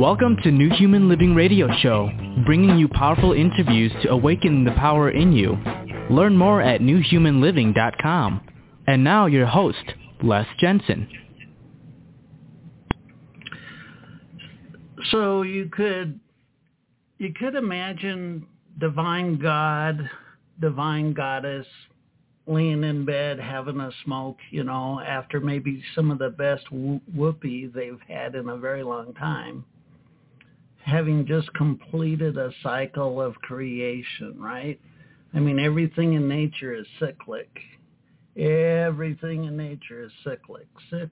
Welcome to New Human Living Radio Show, bringing you powerful interviews to awaken the power in you. Learn more at newhumanliving.com. And now your host, Les Jensen. So you could imagine divine God, divine goddess, laying in bed having a smoke, after maybe some of the best whoopee they've had in a very long time, having just completed a cycle of creation, right? I mean, everything in nature is cyclic. Everything in nature is cyclic.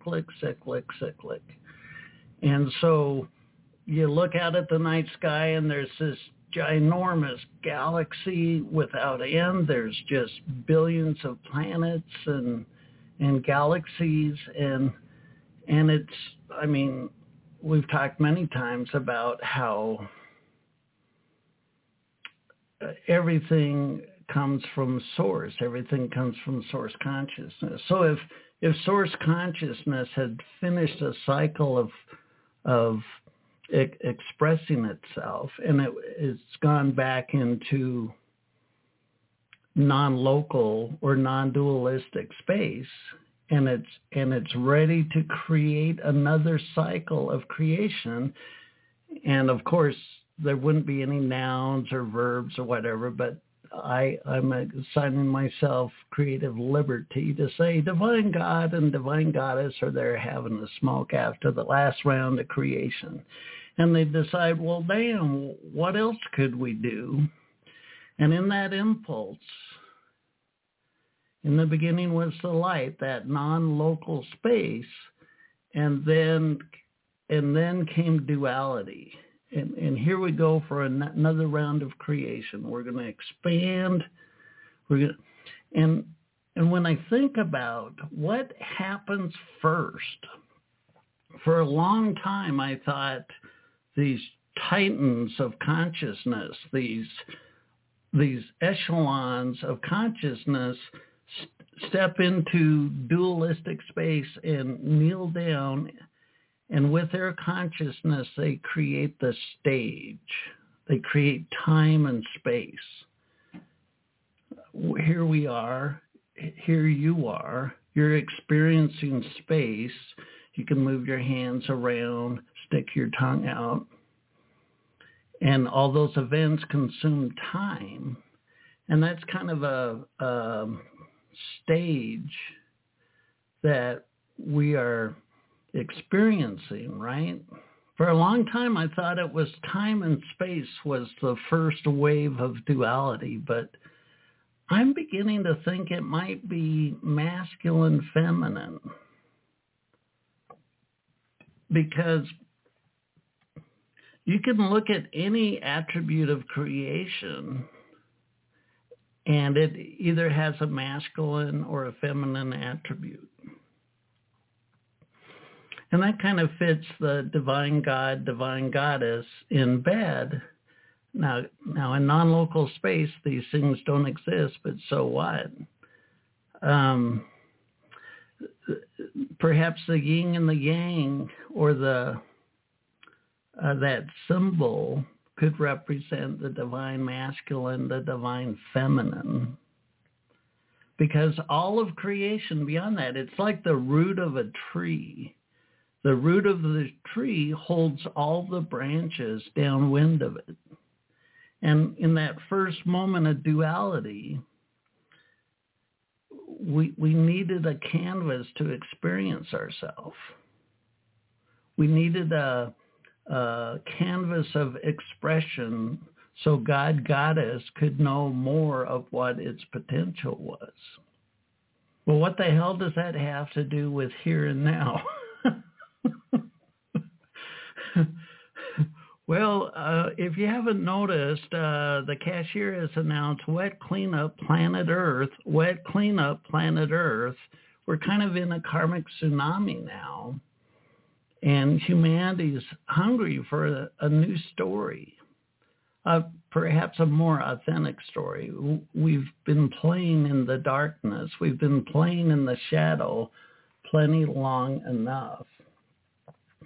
And so you look out at the night sky and there's this ginormous galaxy without end. There's just billions of planets and galaxies and it's, I mean, we've talked many times about how everything comes from source. Everything comes from source consciousness. So if source consciousness had finished a cycle of expressing itself, and it's gone back into non-local or non-dualistic space, and it's ready to create another cycle of creation. And of course, there wouldn't be any nouns or verbs or whatever, but I'm assigning myself creative liberty to say divine God and divine goddess are there having a smoke after the last round of creation. And they decide, well, damn, what else could we do? And in that impulse, in the beginning was the light, that non-local space, and then came duality. And here we go for another round of creation. We're going to expand. And when I think about what happens first, for a long time I thought these titans of consciousness, these echelons of consciousness step into dualistic space and kneel down, and with their consciousness they create the stage. They create time and space. Here we are, here you are, you're experiencing space. You can move your hands around, stick your tongue out. And all those events consume time. And that's kind of a stage that we are experiencing, right? For a long time, I thought it was time and space was the first wave of duality, but I'm beginning to think it might be masculine, feminine. Because you can look at any attribute of creation and it either has a masculine or a feminine attribute. And that kind of fits the divine God, divine goddess in bed. Now in non-local space, these things don't exist, but so what? Perhaps the yin and the yang, or that symbol could represent the divine masculine, the divine feminine. Because all of creation beyond that, it's like the root of a tree. The root of the tree holds all the branches downwind of it. And in that first moment of duality, we needed a canvas to experience ourselves. We needed a canvas of expression so God, goddess could know more of what its potential was. Well, what the hell does that have to do with here and now? Well, if you haven't noticed, the cashier has announced wet cleanup planet Earth. Wet cleanup planet Earth. We're kind of in a karmic tsunami now. And humanity's hungry for a new story, perhaps a more authentic story. We've been playing in the darkness. We've been playing in the shadow plenty long enough.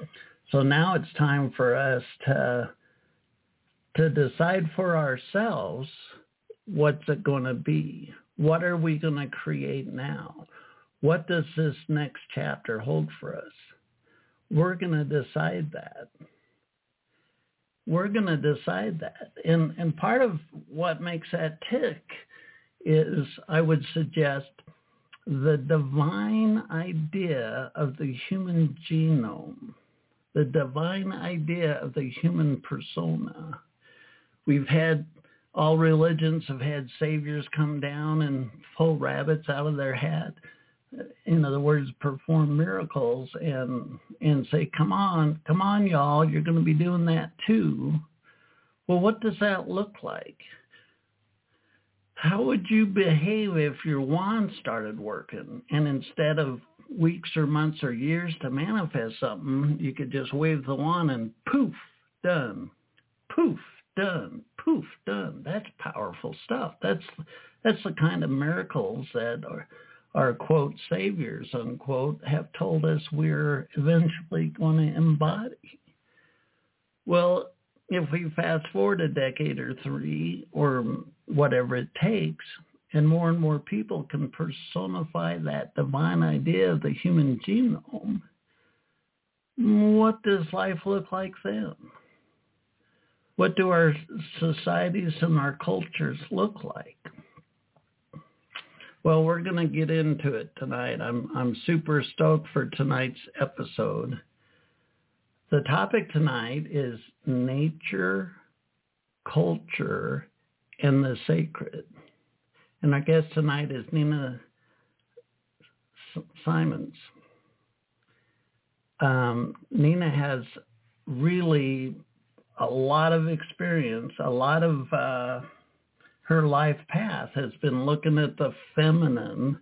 So now it's time for us to decide for ourselves, what's it going to be? What are we going to create now? What does this next chapter hold for us? We're going to decide that. We're going to decide that. And part of what makes that tick is, I would suggest, the divine idea of the human genome, the divine idea of the human persona. We've had, all religions have had saviors come down and pull rabbits out of their hat. In other words, perform miracles and say, come on, y'all, you're going to be doing that too. Well, what does that look like? How would you behave if your wand started working and instead of weeks or months or years to manifest something, you could just wave the wand and poof, done, poof, done, poof, done. That's powerful stuff. That's the kind of miracles that our quote saviors, unquote, have told us we're eventually going to embody. Well, if we fast forward a decade or three or whatever it takes, and more people can personify that divine idea of the human genome, what does life look like then? What do our societies and our cultures look like? Well, we're going to get into it tonight. I'm super stoked for tonight's episode. The topic tonight is nature, culture, and the sacred. And our guest tonight is Nina Simons. Nina has really a lot of experience. A lot of her life path has been looking at the feminine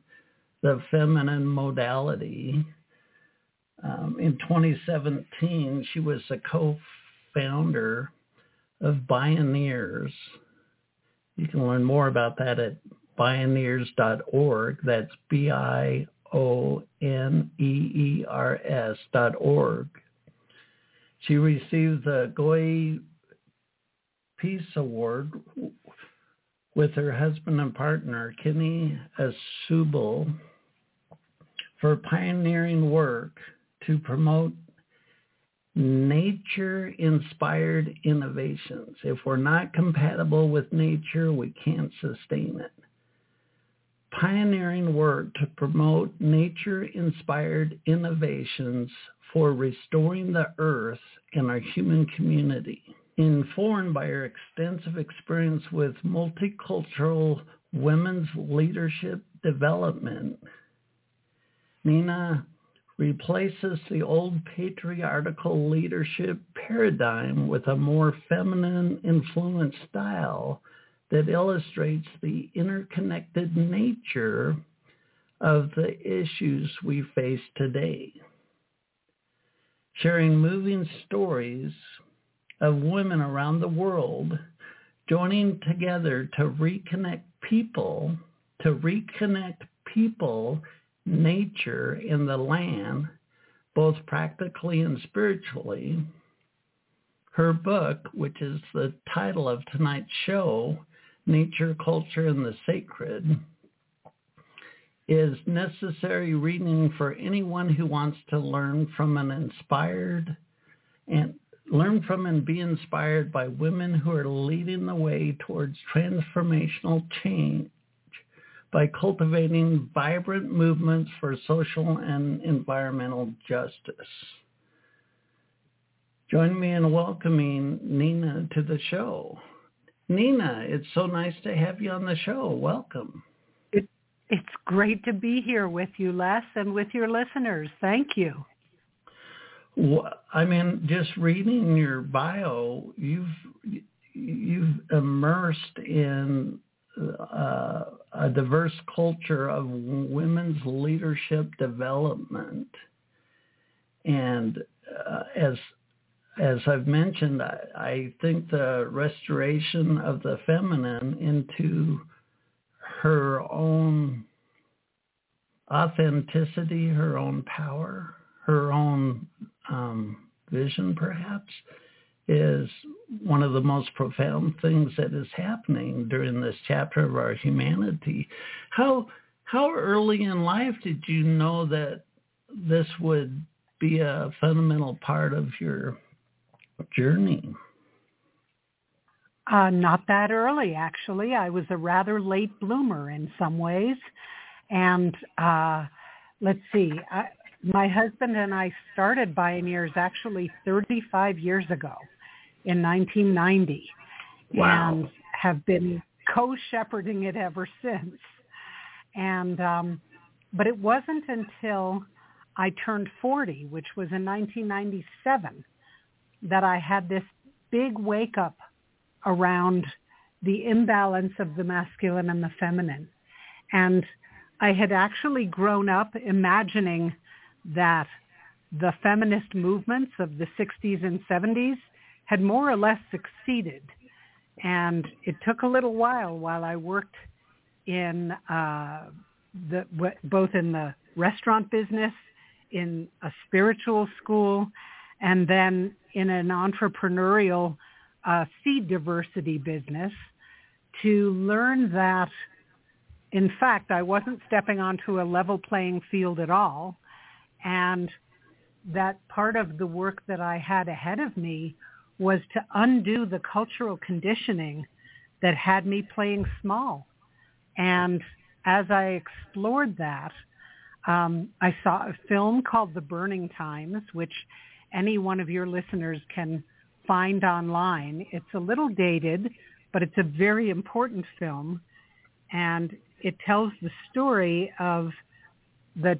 modality. In 2017, she was a co-founder of Bioneers. You can learn more about that at bioneers.org. That's BIONEERS.org. She received the Goya Peace Award with her husband and partner, Kenny Asubel, for pioneering work to promote nature-inspired innovations. If we're not compatible with nature, we can't sustain it. Pioneering work to promote nature-inspired innovations for restoring the earth and our human community. Informed by her extensive experience with multicultural women's leadership development, Nina replaces the old patriarchal leadership paradigm with a more feminine influenced style that illustrates the interconnected nature of the issues we face today. Sharing moving stories of women around the world joining together to reconnect people, nature, and the land, both practically and spiritually. Her book, which is the title of tonight's show, Nature, Culture, and the Sacred, is necessary reading for anyone who wants to learn from and be inspired by women who are leading the way towards transformational change by cultivating vibrant movements for social and environmental justice. Join me in welcoming Nina to the show. Nina, it's so nice to have you on the show. Welcome. It's great to be here with you, Les, and with your listeners. Thank you. Well, I mean, just reading your bio, you've immersed in a diverse culture of women's leadership development. And as I've mentioned, I think the restoration of the feminine into her own authenticity, her own power, her own vision, perhaps, is one of the most profound things that is happening during this chapter of our humanity. How early in life did you know that this would be a fundamental part of your journey? Not that early, actually. I was a rather late bloomer in some ways. And let's see, my husband and I started Bioneers actually 35 years ago in 1990. Wow. And have been co-shepherding it ever since. And but it wasn't until I turned 40, which was in 1997, that I had this big wake-up around the imbalance of the masculine and the feminine. And I had actually grown up imagining that the feminist movements of the 60s and 70s had more or less succeeded. And it took a little while I worked in both in the restaurant business, in a spiritual school, and then in an entrepreneurial seed diversity business, to learn that, in fact, I wasn't stepping onto a level playing field at all, and that part of the work that I had ahead of me was to undo the cultural conditioning that had me playing small. And as I explored that, I saw a film called The Burning Times, which any one of your listeners can find online. It's a little dated, but it's a very important film. And it tells the story of the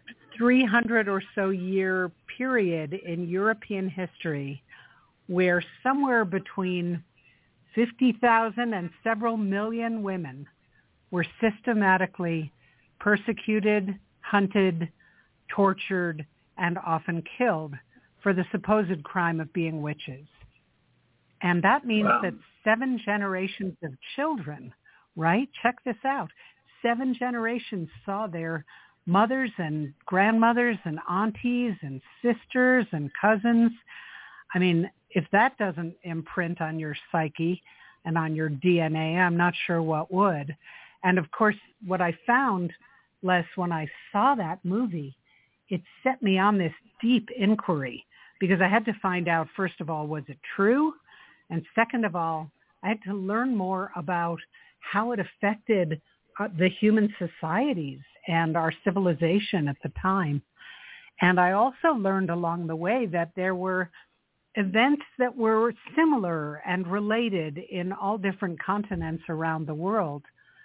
300 or so year period in European history where somewhere between 50,000 and several million women were systematically persecuted, hunted, tortured, and often killed for the supposed crime of being witches. And that means that 7 generations of children, right? Check this out. 7 generations saw their mothers and grandmothers and aunties and sisters and cousins. I mean, if that doesn't imprint on your psyche and on your DNA, I'm not sure what would. And of course, what I found, Les, when I saw that movie, it set me on this deep inquiry because I had to find out, first of all, was it true? And second of all, I had to learn more about how it affected the human societies and our civilization at the time. And I also learned along the way that there were events that were similar and related in all different continents around the world.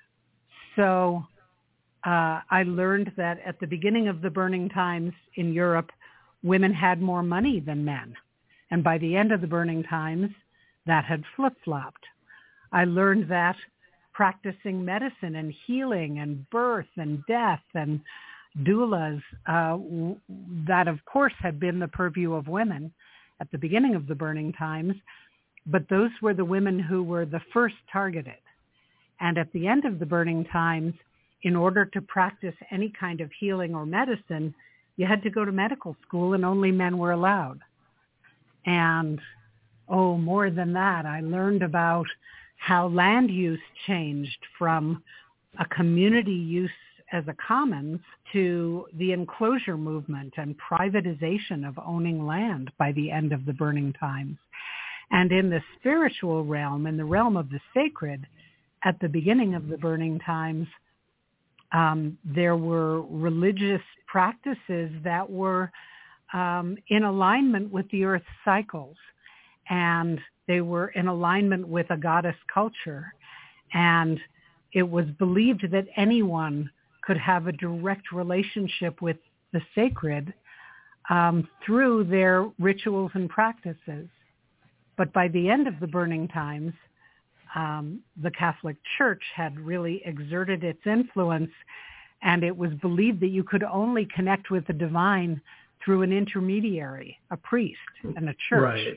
So I learned that at the beginning of the Burning Times in Europe, women had more money than men. And by the end of the Burning Times, that had flip-flopped. I learned that practicing medicine and healing and birth and death and doulas, that of course had been the purview of women at the beginning of the Burning Times, but those were the women who were the first targeted. And at the end of the Burning Times, in order to practice any kind of healing or medicine, you had to go to medical school and only men were allowed. And, more than that, I learned about how land use changed from a community use as a commons to the enclosure movement and privatization of owning land by the end of the Burning Times. And in the spiritual realm, in the realm of the sacred, at the beginning of the Burning Times, there were religious practices that were in alignment with the earth's cycles, and they were in alignment with a goddess culture. And it was believed that anyone could have a direct relationship with the sacred through their rituals and practices. But by the end of the Burning Times, the Catholic Church had really exerted its influence, and it was believed that you could only connect with the divine through an intermediary, a priest, and a church. Right.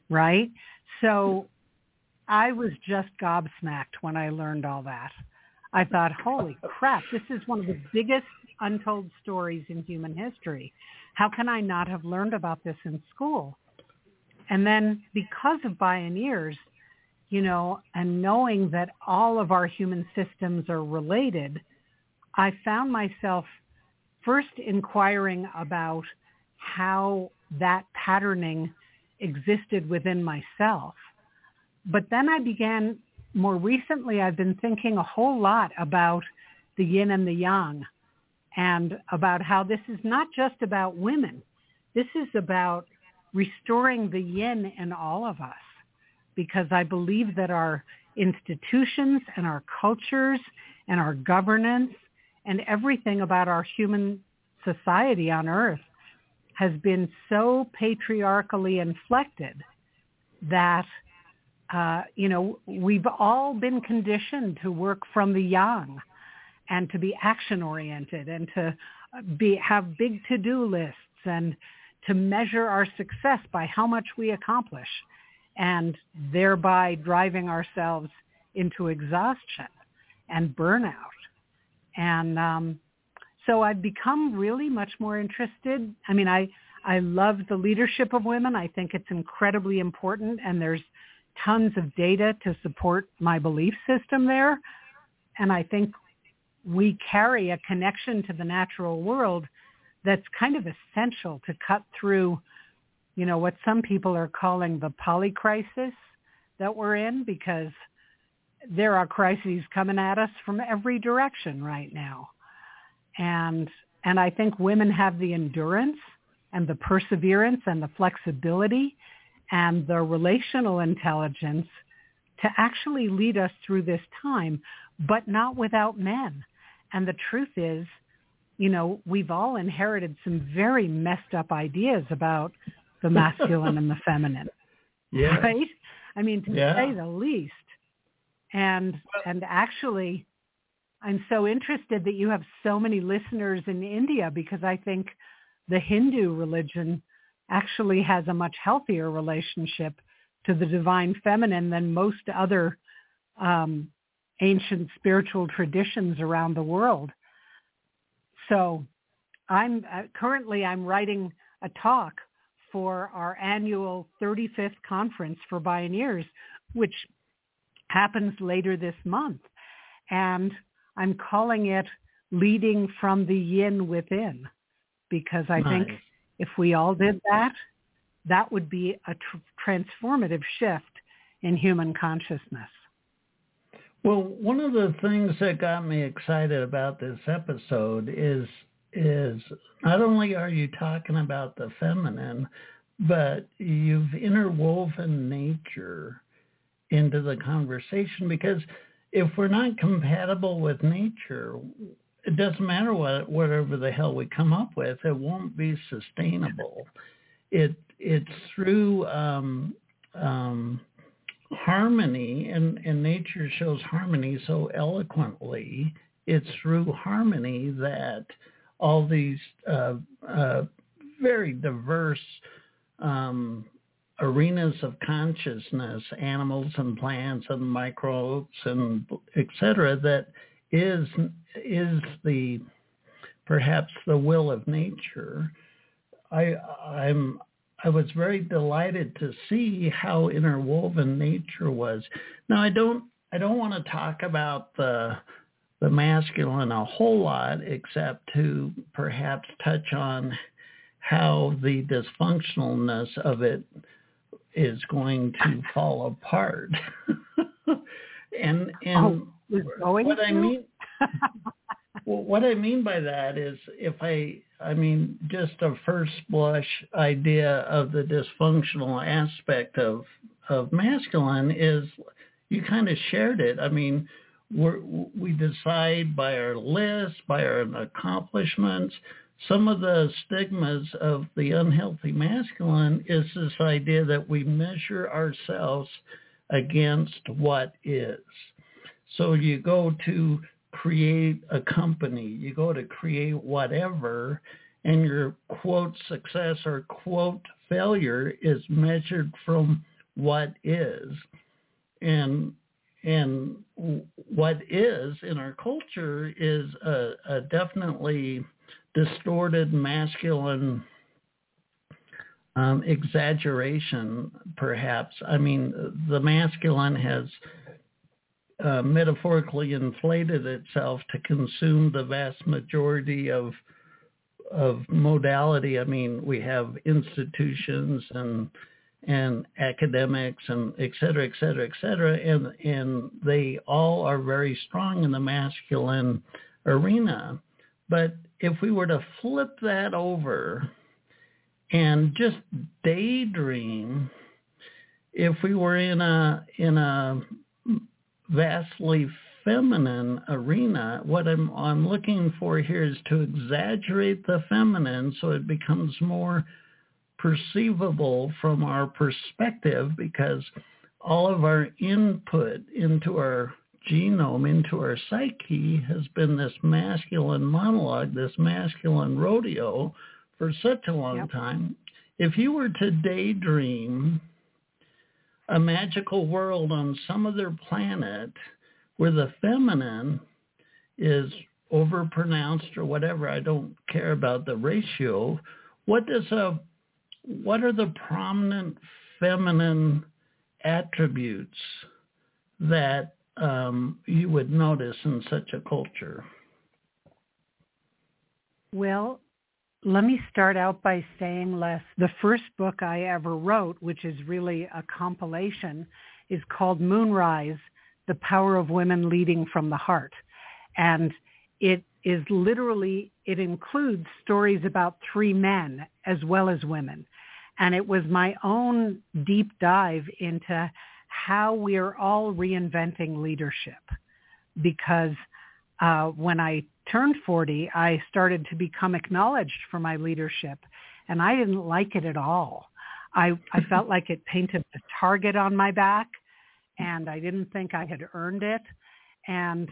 Right? So I was just gobsmacked when I learned all that. I thought, holy crap, this is one of the biggest untold stories in human history. How can I not have learned about this in school? And then because of Bioneers, and knowing that all of our human systems are related, I found myself first inquiring about how that patterning existed within myself. But then more recently, I've been thinking a whole lot about the yin and the yang, and about how this is not just about women. This is about restoring the yin in all of us, because I believe that our institutions and our cultures and our governance and everything about our human society on Earth has been so patriarchally inflected that, we've all been conditioned to work from the yang and to be action-oriented and to have big to-do lists and to measure our success by how much we accomplish, and thereby driving ourselves into exhaustion and burnout. And so I've become really much more interested. I mean, I love the leadership of women. I think it's incredibly important, and there's tons of data to support my belief system there. And I think we carry a connection to the natural world that's kind of essential to cut through, what some people are calling the polycrisis that we're in, because there are crises coming at us from every direction right now. And I think women have the endurance and the perseverance and the flexibility and the relational intelligence to actually lead us through this time, but not without men. And the truth is, we've all inherited some very messed up ideas about the masculine and the feminine, yeah. right? I mean, to say the least. And actually, I'm so interested that you have so many listeners in India, because I think the Hindu religion actually has a much healthier relationship to the divine feminine than most other ancient spiritual traditions around the world. So I'm writing a talk for our annual 35th conference for Bioneers, which happens later this month. And I'm calling it Leading from the Yin Within, because I think if we all did that, that would be a transformative shift in human consciousness. Well, one of the things that got me excited about this episode is not only are you talking about the feminine, but you've interwoven nature into the conversation, because if we're not compatible with nature, it doesn't matter whatever the hell we come up with, it won't be sustainable. It's through harmony, and nature shows harmony so eloquently. It's through harmony that all these very diverse arenas of consciousness, animals and plants and microbes and et cetera, that is the perhaps the will of nature. I was very delighted to see how interwoven nature was. Now I don't want to talk about the masculine a whole lot, except to perhaps touch on how the dysfunctionalness of it is going to fall apart. and what I mean by that is, if I mean just a first blush idea of the dysfunctional aspect of masculine is, you kind of shared it. I mean, we decide by our list, by our accomplishments. Some of the stigmas of the unhealthy masculine is this idea that we measure ourselves against what is. So you go to create a company, you go to create whatever, and your quote success or quote failure is measured from what is. And and what is in our culture is a definitely distorted masculine exaggeration, perhaps. I mean, the masculine has metaphorically inflated itself to consume the vast majority of modality. I mean, we have institutions and academics and et cetera, and they all are very strong in the masculine arena. But if we were to flip that over and just daydream, if we were in a vastly feminine arena, what I'm looking for here is to exaggerate the feminine so it becomes more perceivable from our perspective, because all of our input into our genome, into our psyche, has been this masculine monologue, this masculine rodeo for such a long time. If you were to daydream a magical world on some other planet where the feminine is overpronounced or whatever, I don't care about the ratio, what are the prominent feminine attributes that you would notice in such a culture? Well, let me start out by saying, Les, the first book I ever wrote, which is really a compilation, is called Moonrise, The Power of Women Leading from the Heart. And it is literally, it includes stories about three men as well as women. And it was my own deep dive into how we are all reinventing leadership. Because when I turned 40, I started to become acknowledged for my leadership, and I didn't like it at all. I felt like it painted a target on my back, and I didn't think I had earned it. And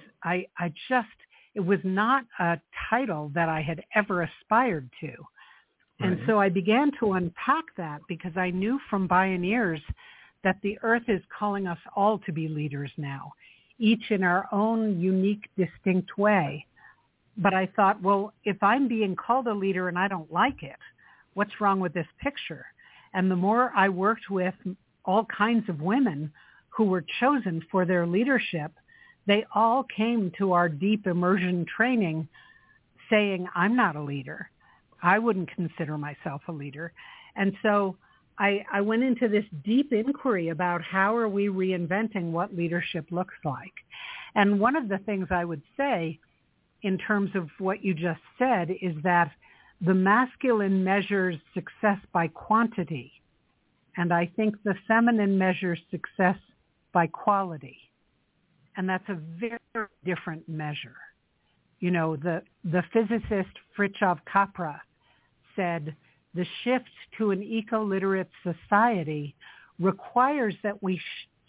it was not a title that I had ever aspired to. Right. And so I began to unpack that, because I knew from Bioneers that the earth is calling us all to be leaders now, each in our own unique, distinct way. But I thought, well, if I'm being called a leader and I don't like it, what's wrong with this picture? And the more I worked with all kinds of women who were chosen for their leadership, they all came to our deep immersion training saying, I'm not a leader. I wouldn't consider myself a leader. And so I went into this deep inquiry about how are we reinventing what leadership looks like. And one of the things I would say in terms of what you just said is that the masculine measures success by quantity, and I think the feminine measures success by quality. And that's a very different measure. You know, the physicist Fritjof Capra said, the shift to an eco-literate society requires that we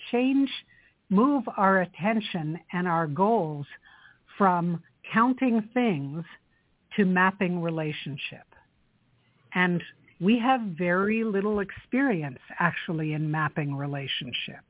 move our attention and our goals from counting things to mapping relationship. And we have very little experience actually in mapping relationship.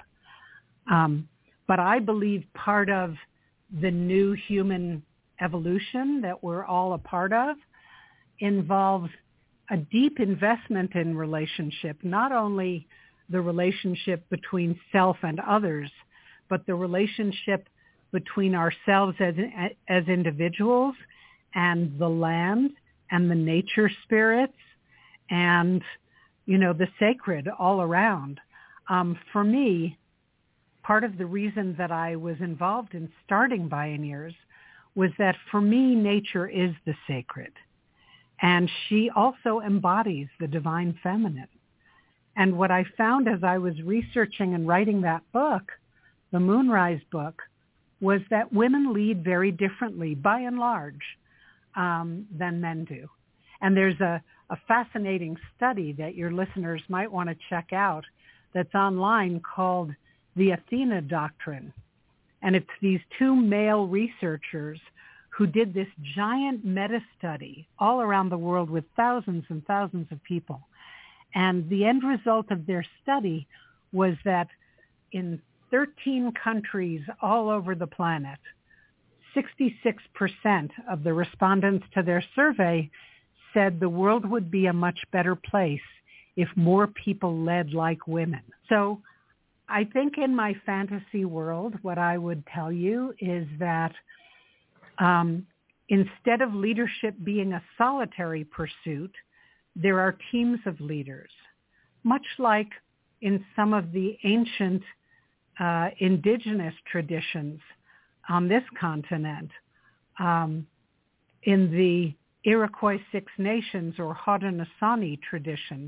But I believe part of the new human evolution that we're all a part of involves a deep investment in relationship, not only the relationship between self and others, but the relationship between ourselves as individuals and the land and the nature spirits and, you know, the sacred all around. For me, part of the reason that I was involved in starting Bioneers was that for me, nature is the sacred. And she also embodies the divine feminine. And what I found as I was researching and writing that book, the Moonrise book, was that women lead very differently, by and large, than men do. And there's a fascinating study that your listeners might want to check out that's online called the Athena Doctrine. And it's these two male researchers who did this giant meta-study all around the world with thousands and thousands of people. And the end result of their study was that in 13 countries all over the planet, 66% of the respondents to their survey said the world would be a much better place if more people led like women. So I think in my fantasy world, what I would tell you is that instead of leadership being a solitary pursuit, there are teams of leaders, much like in some of the ancient indigenous traditions on this continent. In the Iroquois Six Nations or Haudenosaunee tradition,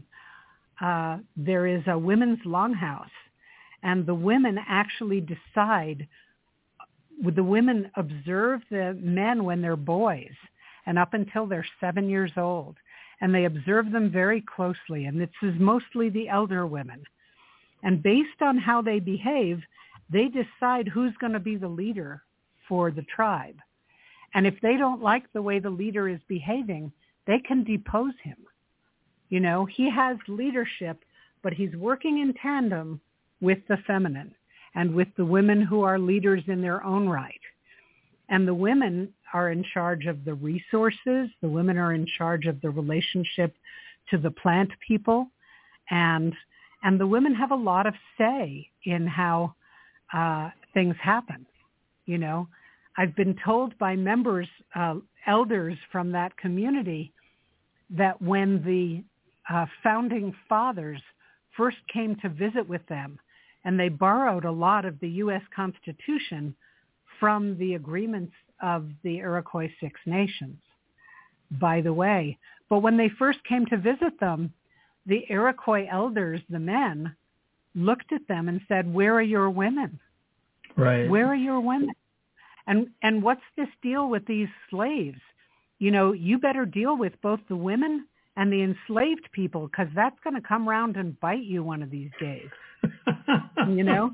there is a women's longhouse, and the women actually decide. The women observe the men when they're boys and up until they're 7 years old, and they observe them very closely, and this is mostly the elder women. And based on how they behave, they decide who's going to be the leader for the tribe. And if they don't like the way the leader is behaving, they can depose him. You know, he has leadership, but he's working in tandem with the feminine and with the women who are leaders in their own right. And the women are in charge of the resources. The women are in charge of the relationship to the plant people. And the women have a lot of say in how things happen. You know, I've been told by members, elders from that community, that when the founding fathers first came to visit with them, and they borrowed a lot of the U.S. Constitution from the agreements of the Iroquois Six Nations, by the way. But when they first came to visit them, the Iroquois elders, the men, looked at them and said, "Where are your women? Right. Where are your women? And what's this deal with these slaves? You know, you better deal with both the women and the enslaved people, because that's going to come around and bite you one of these days." You know?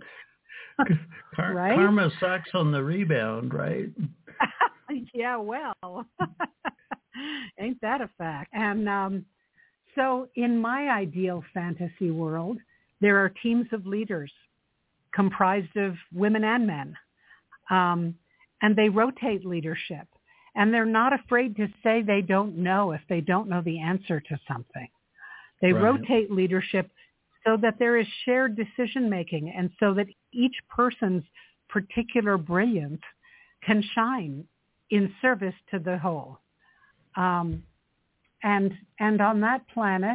Right? Karma sucks on the rebound, right? Yeah, well, ain't that a fact? And so in my ideal fantasy world, there are teams of leaders comprised of women and men. And they rotate leadership. And they're not afraid to say they don't know if they don't know the answer to something. They Right. rotate leadership so that there is shared decision-making and so that each person's particular brilliance can shine in service to the whole. And on that planet,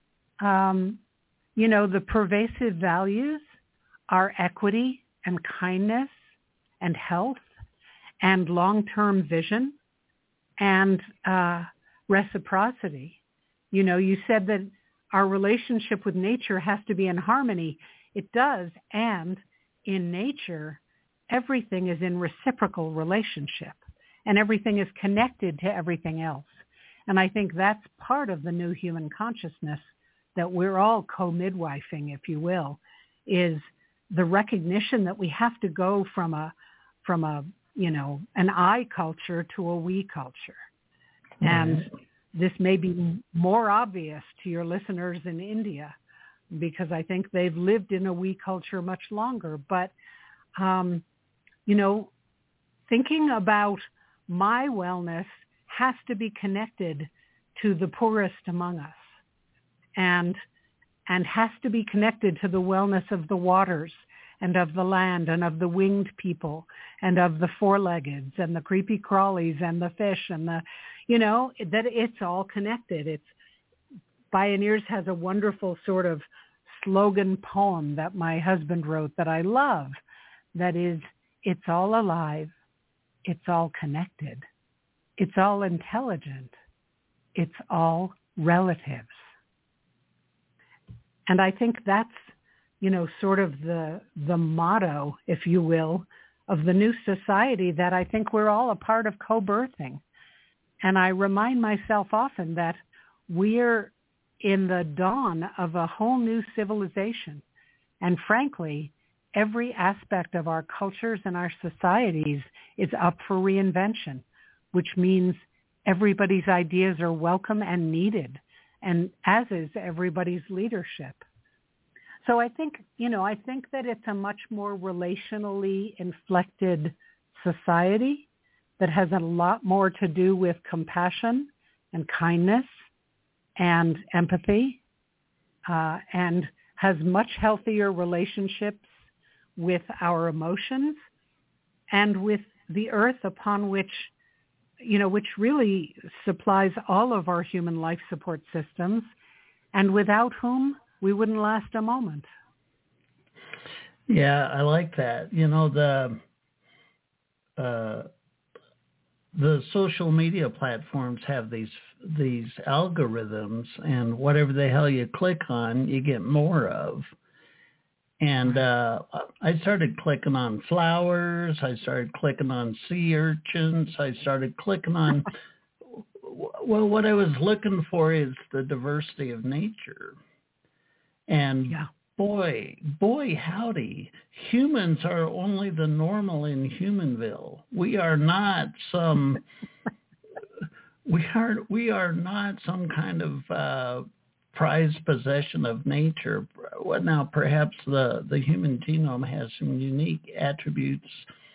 you know, the pervasive values are equity and kindness and health and long-term vision and reciprocity. You know, you said that our relationship with nature has to be in harmony. It does, and in nature, everything is in reciprocal relationship, and everything is connected to everything else. And I think that's part of the new human consciousness that we're all co-midwifing, if you will, is the recognition that we have to go from a you know, an I culture to a we culture. And this may be more obvious to your listeners in India because I think they've lived in a we culture much longer. But, you know, thinking about my wellness has to be connected to the poorest among us and has to be connected to the wellness of the waters and of the land and of the winged people and of the four-leggeds and the creepy crawlies and the fish and the, you know, that it's all connected. It's Bioneers has a wonderful sort of slogan poem that my husband wrote that I love, that is, it's all alive, it's all connected, it's all intelligent, it's all relatives. And I think that's, you know, sort of the motto, if you will, of the new society that I think we're all a part of co-birthing. And I remind myself often that we're in the dawn of a whole new civilization. And frankly, every aspect of our cultures and our societies is up for reinvention, which means everybody's ideas are welcome and needed, and as is everybody's leadership. So I think that it's a much more relationally inflected society that has a lot more to do with compassion and kindness and empathy, and has much healthier relationships with our emotions and with the earth upon which really supplies all of our human life support systems, and without whom we wouldn't last a moment. Yeah, I like that. The social media platforms have these algorithms, and whatever the hell you click on, you get more of. And I started clicking on flowers. I started clicking on sea urchins. I started clicking on, well, what I was looking for is the diversity of nature. And boy, howdy, humans are only the normal in Humanville. We are not some, we are not some kind of prized possession of nature. Well, now, perhaps the human genome has some unique attributes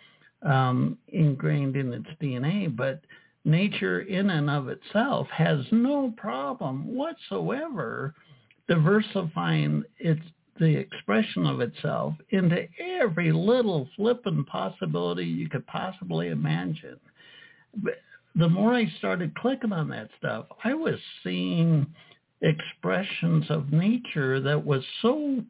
ingrained in its DNA, but nature in and of itself has no problem whatsoever diversifying the expression of itself into every little flippin' possibility you could possibly imagine. But the more I started clicking on that stuff, I was seeing expressions of nature that was so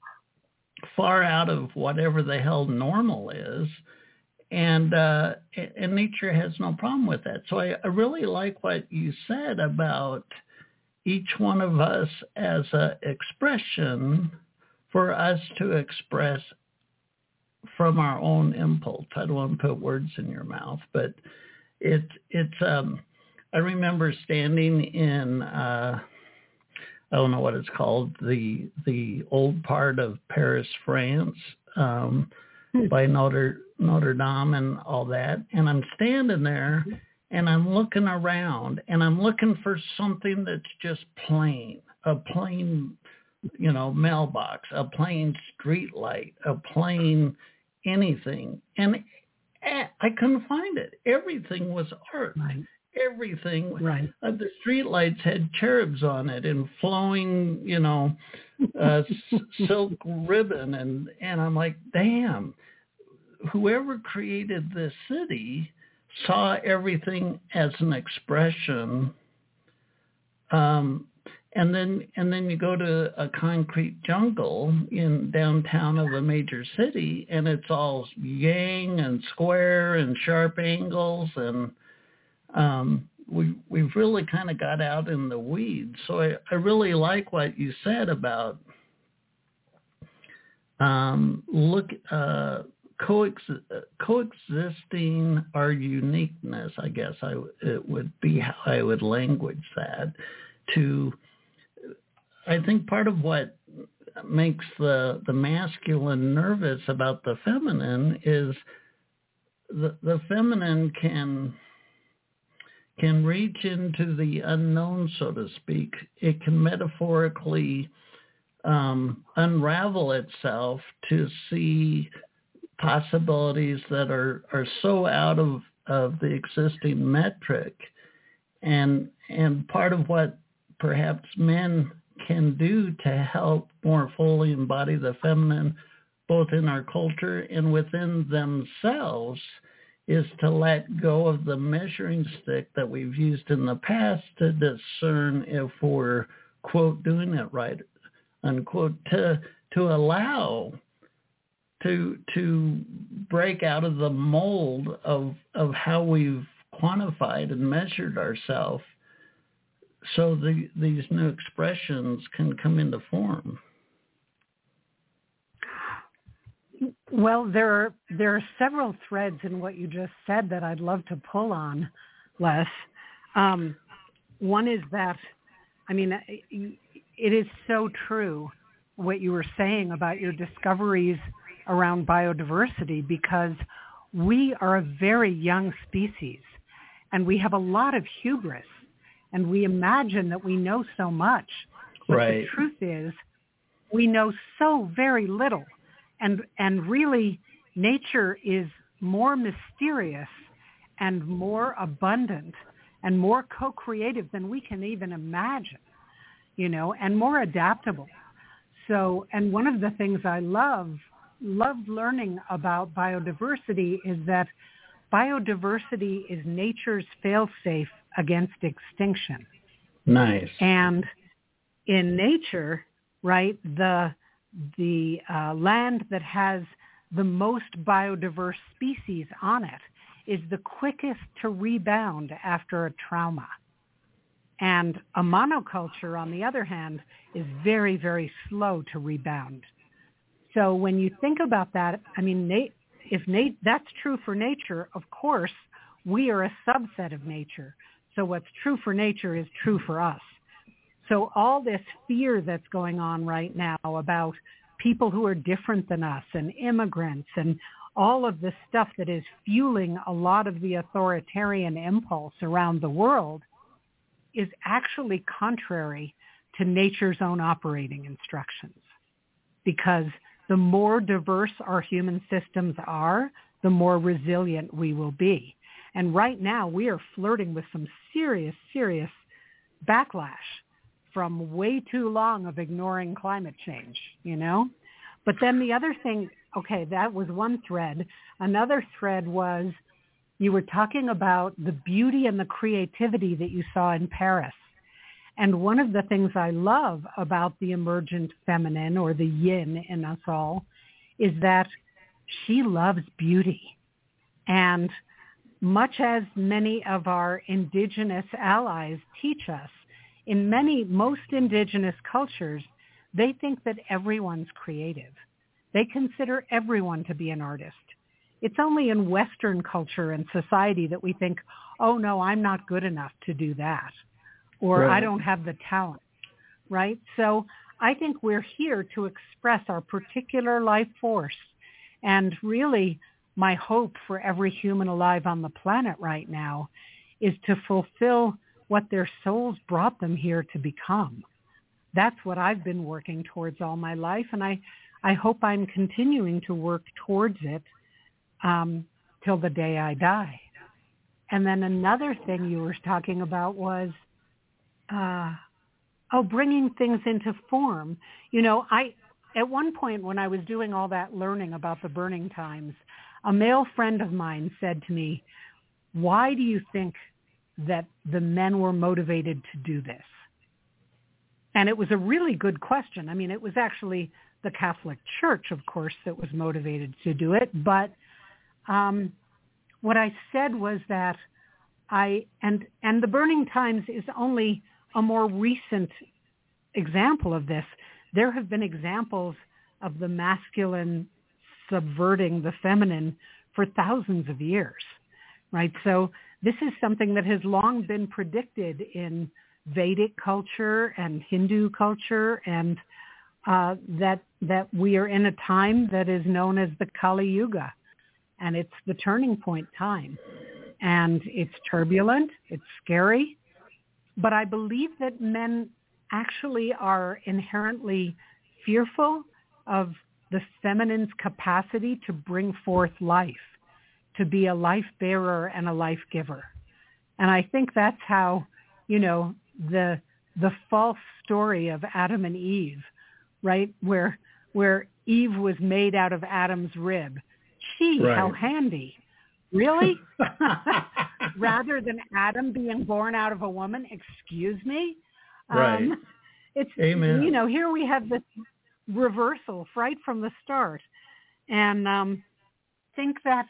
far out of whatever the hell normal is, and nature has no problem with that. So I really like what you said about each one of us as an expression for us to express from our own impulse. I don't want to put words in your mouth, but it's I remember standing in I don't know what it's called, the old part of Paris, France, by Notre Dame and all that, and I'm standing there and I'm looking around and I'm looking for something that's just plain, a plain, mailbox, a plain street light, a plain anything. And I couldn't find it. Everything was art. Right. Everything. Right. The street lights had cherubs on it and flowing, silk ribbon. And I'm like, damn, whoever created this city saw everything as an expression. And then you go to a concrete jungle in downtown of a major city, and it's all yang and square and sharp angles, and we've really kind of got out in the weeds. So I really like what you said about coexisting our uniqueness. I guess it would be how I would language that. I think part of what makes the masculine nervous about the feminine is the feminine can reach into the unknown, so to speak. It can metaphorically unravel itself to see possibilities that are so out of the existing metric. And part of what perhaps men can do to help more fully embody the feminine, both in our culture and within themselves, is to let go of the measuring stick that we've used in the past to discern if we're, quote, doing it right, unquote, to allow to break out of the mold of how we've quantified and measured ourselves, so these new expressions can come into form. Well, there are several threads in what you just said that I'd love to pull on, Les. One is that, it is so true what you were saying about your discoveries around biodiversity, because we are a very young species and we have a lot of hubris. And we imagine that we know so much. But right. The truth is we know so very little. And really, nature is more mysterious and more abundant and more co-creative than we can even imagine, and more adaptable. So, and one of the things I loved learning about biodiversity is that biodiversity is nature's fail-safe against extinction. Nice. And in nature, right, the land that has the most biodiverse species on it is the quickest to rebound after a trauma. And a monoculture, on the other hand, is very, very slow to rebound. So when you think about that, I mean, that's true for nature, of course, we are a subset of nature. So what's true for nature is true for us. So all this fear that's going on right now about people who are different than us and immigrants and all of the stuff that is fueling a lot of the authoritarian impulse around the world is actually contrary to nature's own operating instructions. Because the more diverse our human systems are, the more resilient we will be. And right now we are flirting with some serious, serious backlash from way too long of ignoring climate change, But then the other thing, okay, that was one thread. Another thread was you were talking about the beauty and the creativity that you saw in Paris. And one of the things I love about the emergent feminine or the yin in us all is that she loves beauty. And much as many of our indigenous allies teach us, in most indigenous cultures, they think that everyone's creative. They consider everyone to be an artist. It's only in Western culture and society that we think, oh, no, I'm not good enough to do that, or right. I don't have the talent, right? So I think we're here to express our particular life force. And really, my hope for every human alive on the planet right now is to fulfill what their souls brought them here to become. That's what I've been working towards all my life, and I hope I'm continuing to work towards it till the day I die. And then another thing you were talking about was, bringing things into form. At one point when I was doing all that learning about the burning times, a male friend of mine said to me, why do you think that the men were motivated to do this? And it was a really good question. I mean, it was actually the Catholic Church, of course, that was motivated to do it. But what I said was that and the burning times is only a more recent example of this. There have been examples of the masculine subverting the feminine for thousands of years, right? So this is something that has long been predicted in Vedic culture and Hindu culture, and that we are in a time that is known as the Kali Yuga, and it's the turning point time. And it's turbulent, it's scary, but I believe that men actually are inherently fearful of the feminine's capacity to bring forth life, to be a life bearer and a life giver. And I think that's how, the false story of Adam and Eve, right, where Eve was made out of Adam's rib. Right. How handy. Really? Rather than Adam being born out of a woman, excuse me? Right. It's, Amen. Here we have this reversal right from the start. And I think that,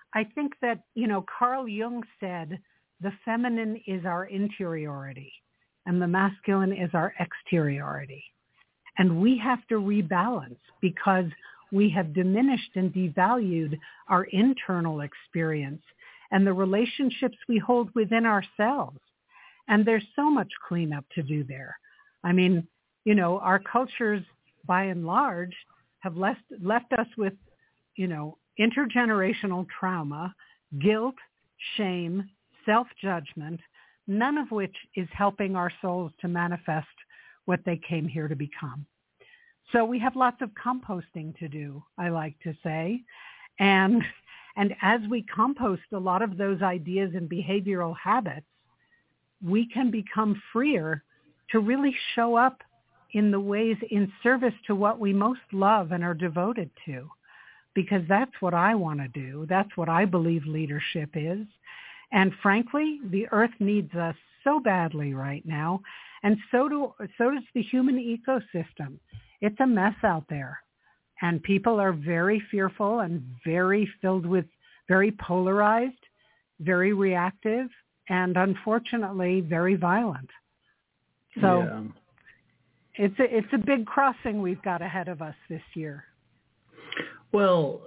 Carl Jung said the feminine is our interiority and the masculine is our exteriority. And we have to rebalance because we have diminished and devalued our internal experience and the relationships we hold within ourselves. And there's so much cleanup to do there. I mean, our cultures, by and large, have left us with, intergenerational trauma, guilt, shame, self-judgment, none of which is helping our souls to manifest what they came here to become. So we have lots of composting to do, I like to say. And as we compost a lot of those ideas and behavioral habits, we can become freer to really show up in the ways in service to what we most love and are devoted to, because that's what I want to do. That's what I believe leadership is. And frankly, the earth needs us so badly right now, and so does the human ecosystem. It's a mess out there, and people are very fearful and very filled with, very polarized, very reactive, and unfortunately very violent. So it's a big crossing we've got ahead of us this year. Well,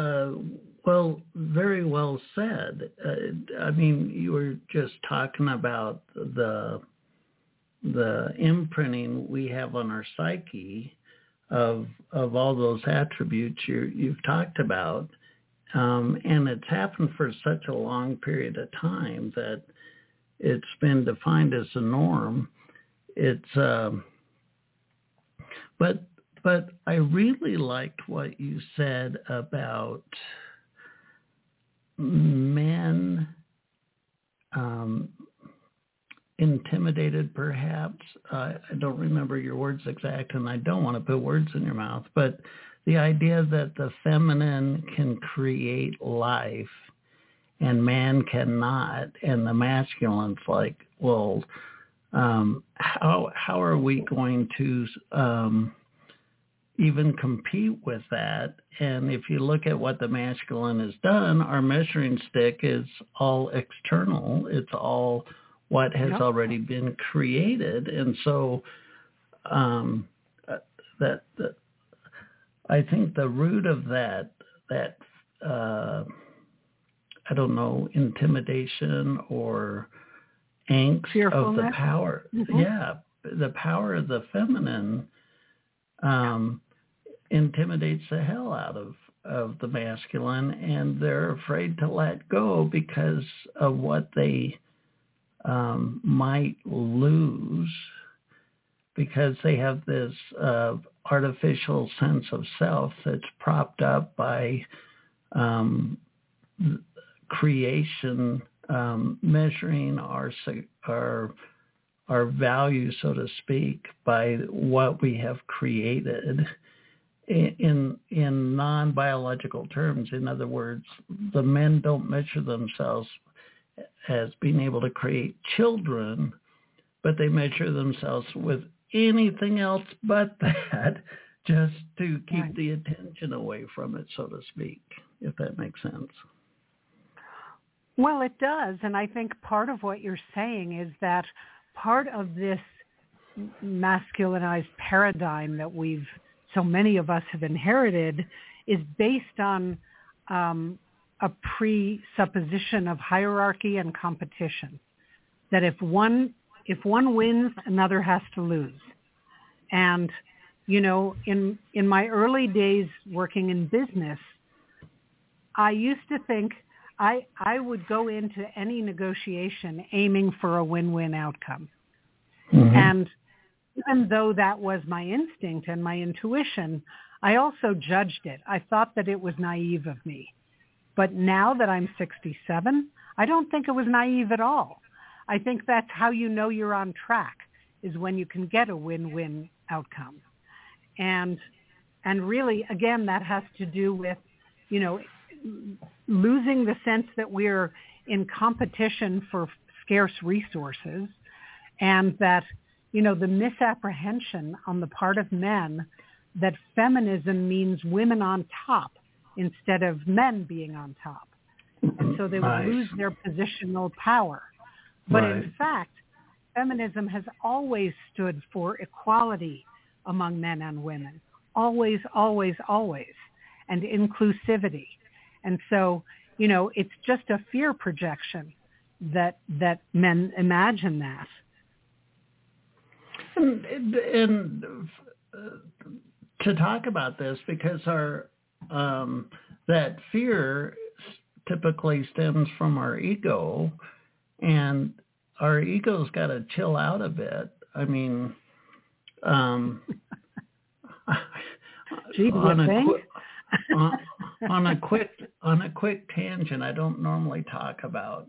very well said. I mean, you were just talking about the imprinting we have on our psyche of all those attributes you've talked about, and it's happened for such a long period of time that it's been defined as a norm. It's but I really liked what you said about men intimidated, perhaps. I don't remember your words exact, and I don't want to put words in your mouth, but the idea that the feminine can create life and man cannot, and the masculine's like, well, how are we going to even compete with that? And if you look at what the masculine has done, our measuring stick is all external. It's all what has already been created. And so that I think the root of that I don't know, intimidation or angst of the power. Mm-hmm. Yeah, the power of the feminine intimidates the hell out of the masculine, and they're afraid to let go because of what they might lose, because they have this artificial sense of self that's propped up by creation, measuring our value, so to speak, by what we have created in non-biological terms. In other words, the men don't measure themselves as being able to create children, but they measure themselves with anything else but that, just to keep the attention away from it, so to speak, if that makes sense. Well, it does. And I think part of what you're saying is that part of this masculinized paradigm that so many of us have inherited is based on a presupposition of hierarchy and competition, that if one wins, another has to lose. And, you know, in my early days working in business, I used to think I would go into any negotiation aiming for a win-win outcome. Mm-hmm. And even though that was my instinct and my intuition, I also judged it. I thought that it was naive of me. But now that I'm 67, I don't think it was naive at all. I think that's how you know you're on track, is when you can get a win-win outcome. And really, again, that has to do with, you know, losing the sense that we're in competition for scarce resources, and that, you know, the misapprehension on the part of men that feminism means women on top instead of men being on top. And so they would lose their positional power. But in fact, feminism has always stood for equality among men and women. Always, always, always. And inclusivity. And so, you know, it's just a fear projection that men imagine that. And to talk about this, because our that fear typically stems from our ego, and our ego's got to chill out a bit. I mean, Gee, do you think? On a quick tangent, I don't normally talk about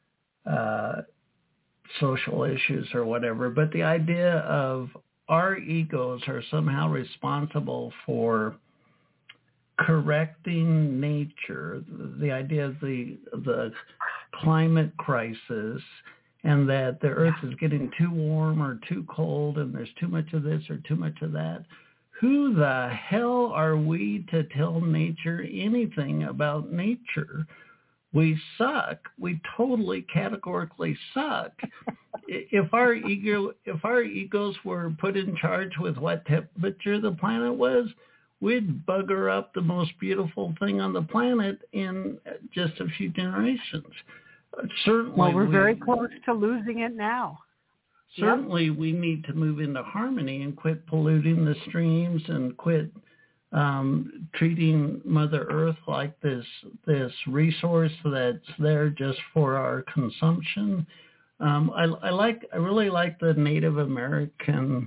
social issues or whatever, but the idea of our egos are somehow responsible for correcting nature, the idea of the climate crisis, and that the earth is getting too warm or too cold and there's too much of this or too much of that. Who the hell are we to tell nature anything about nature? We suck. We totally categorically suck. If our egos were put in charge with what temperature the planet was, we'd bugger up the most beautiful thing on the planet in just a few generations. Certainly, well, we're very close to losing it now. Certainly, we need to move into harmony and quit polluting the streams and quit treating Mother Earth like this resource that's there just for our consumption. I really like the Native American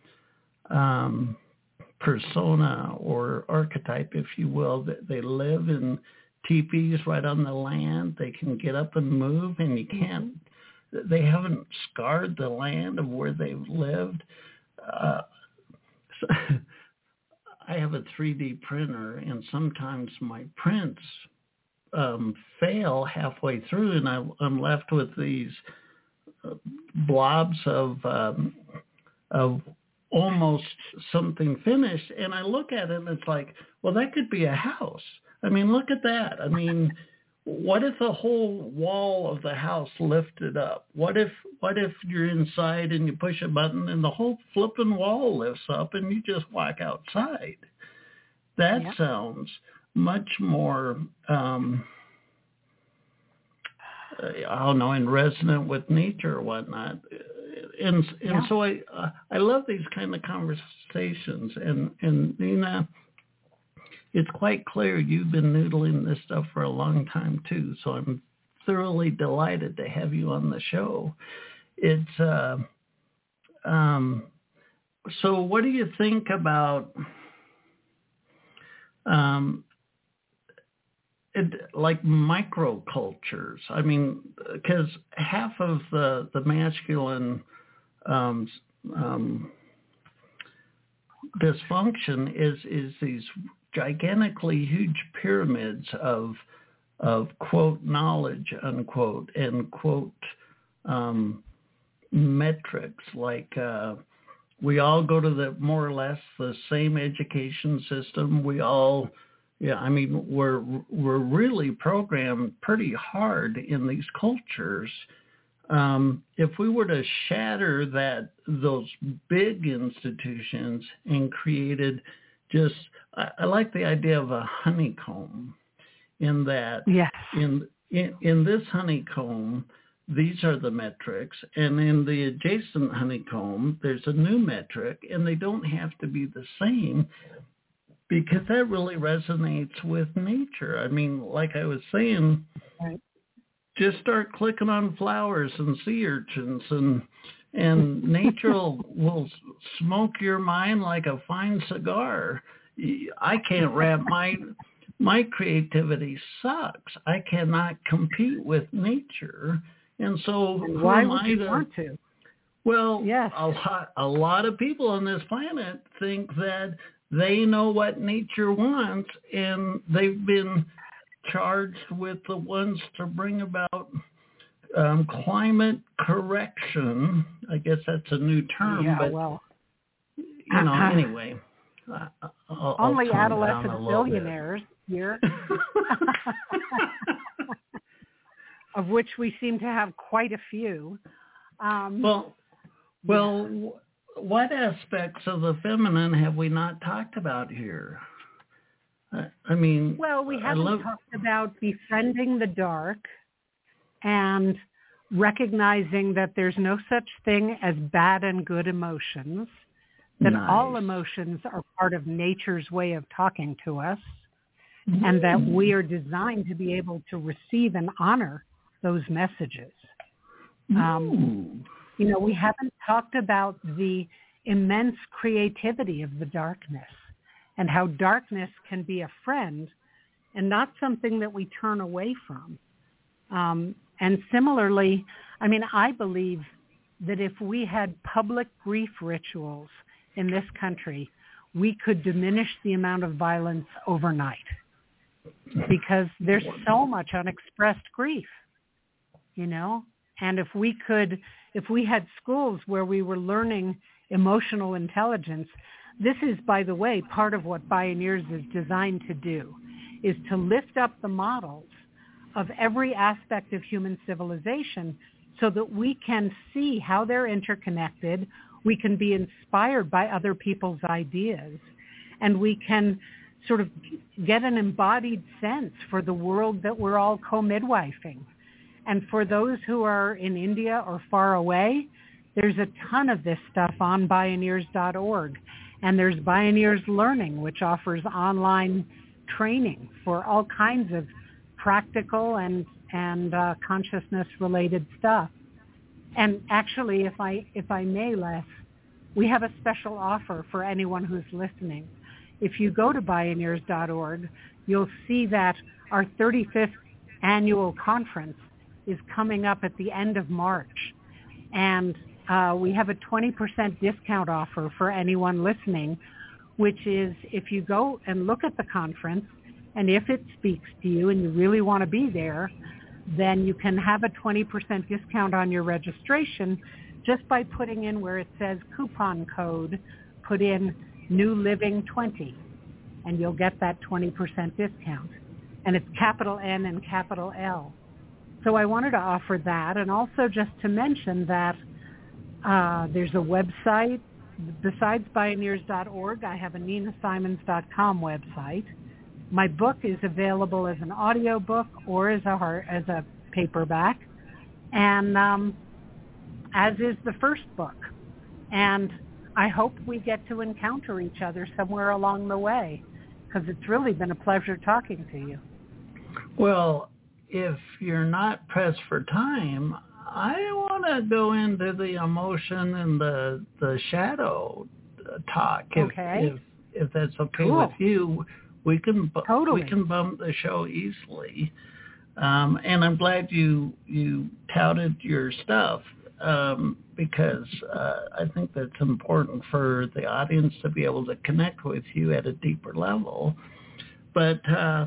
persona or archetype, if you will. That they live in teepees right on the land. They can get up and move, and you can't. They haven't scarred the land of where they've lived. I have a 3D printer, and sometimes my prints fail halfway through, and I'm left with these blobs of almost something finished. And I look at it, and it's like, well, that could be a house. I mean, look at that. I mean, what if the whole wall of the house lifted up? What if you're inside and you push a button and the whole flipping wall lifts up and you just walk outside? That sounds much more, I don't know, in resonant with nature or whatnot. And so I love these kind of conversations. And Nina, it's quite clear you've been noodling this stuff for a long time too. So I'm thoroughly delighted to have you on the show. It's so what do you think about like microcultures? I mean, because half of the masculine dysfunction is these gigantically huge pyramids of quote knowledge unquote and quote metrics, like we all go to the more or less the same education system. We all, I mean, we're really programmed pretty hard in these cultures. If we were to shatter those big institutions and created just, I like the idea of a honeycomb, in that in this honeycomb, these are the metrics, and in the adjacent honeycomb, there's a new metric, and they don't have to be the same, because that really resonates with nature. I mean, like I was saying, just start clicking on flowers and sea urchins, and nature will smoke your mind like a fine cigar. I can't wrap my creativity sucks. I cannot compete with nature. And so why would you want to? Well, a lot of people on this planet think that they know what nature wants, and they've been charged with the ones to bring about climate correction. I guess that's a new term, anyway. Only adolescent billionaires here, of which we seem to have quite a few. What aspects of the feminine have we not talked about here? I mean, we haven't talked about befriending the dark and recognizing that there's no such thing as bad and good emotions, that all emotions are part of nature's way of talking to us, and that we are designed to be able to receive and honor those messages. We haven't talked about the immense creativity of the darkness and how darkness can be a friend and not something that we turn away from. And similarly, I mean, I believe that if we had public grief rituals in this country, we could diminish the amount of violence overnight, because there's so much unexpressed grief, you know? And if we had schools where we were learning emotional intelligence, this is, by the way, part of what Bioneers is designed to do, is to lift up the models of every aspect of human civilization so that we can see how they're interconnected, we can be inspired by other people's ideas, and we can sort of get an embodied sense for the world that we're all co-midwifing. And for those who are in India or far away, there's a ton of this stuff on Bioneers.org. And there's Bioneers Learning, which offers online training for all kinds of practical and consciousness-related stuff. And actually, if I may, Les, we have a special offer for anyone who's listening. If you go to Bioneers.org, you'll see that our 35th annual conference is coming up at the end of March. And we have a 20% discount offer for anyone listening, which is if you go and look at the conference, and if it speaks to you and you really want to be there, then you can have a 20% discount on your registration just by putting in where it says coupon code, put in New Living 20, and you'll get that 20% discount. And it's capital N and capital L. So I wanted to offer that, and also just to mention that there's a website. Besides Bioneers.org, I have a NinaSimons.com website. My book is available as an audio book or as a paperback, and as is the first book. And I hope we get to encounter each other somewhere along the way, because it's really been a pleasure talking to you. Well, if you're not pressed for time, I want to go into the emotion and the shadow talk. Okay. If that's okay Cool. with you, we can Totally. we can bump the show easily. And I'm glad you touted your stuff, because I think that's important for the audience to be able to connect with you at a deeper level. But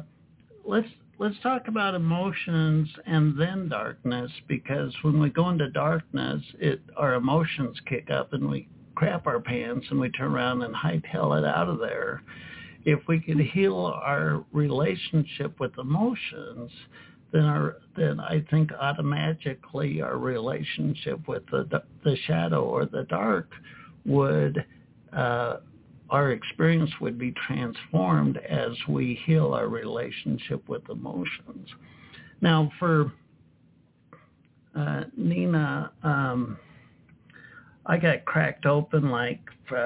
let's talk about emotions and then darkness, because when we go into darkness, our emotions kick up and we crap our pants and we turn around and hightail it out of there. If we could heal our relationship with emotions, then I think automatically our relationship with the shadow or the dark would, our experience would be transformed as we heal our relationship with emotions. Now, for Nina, I got cracked open like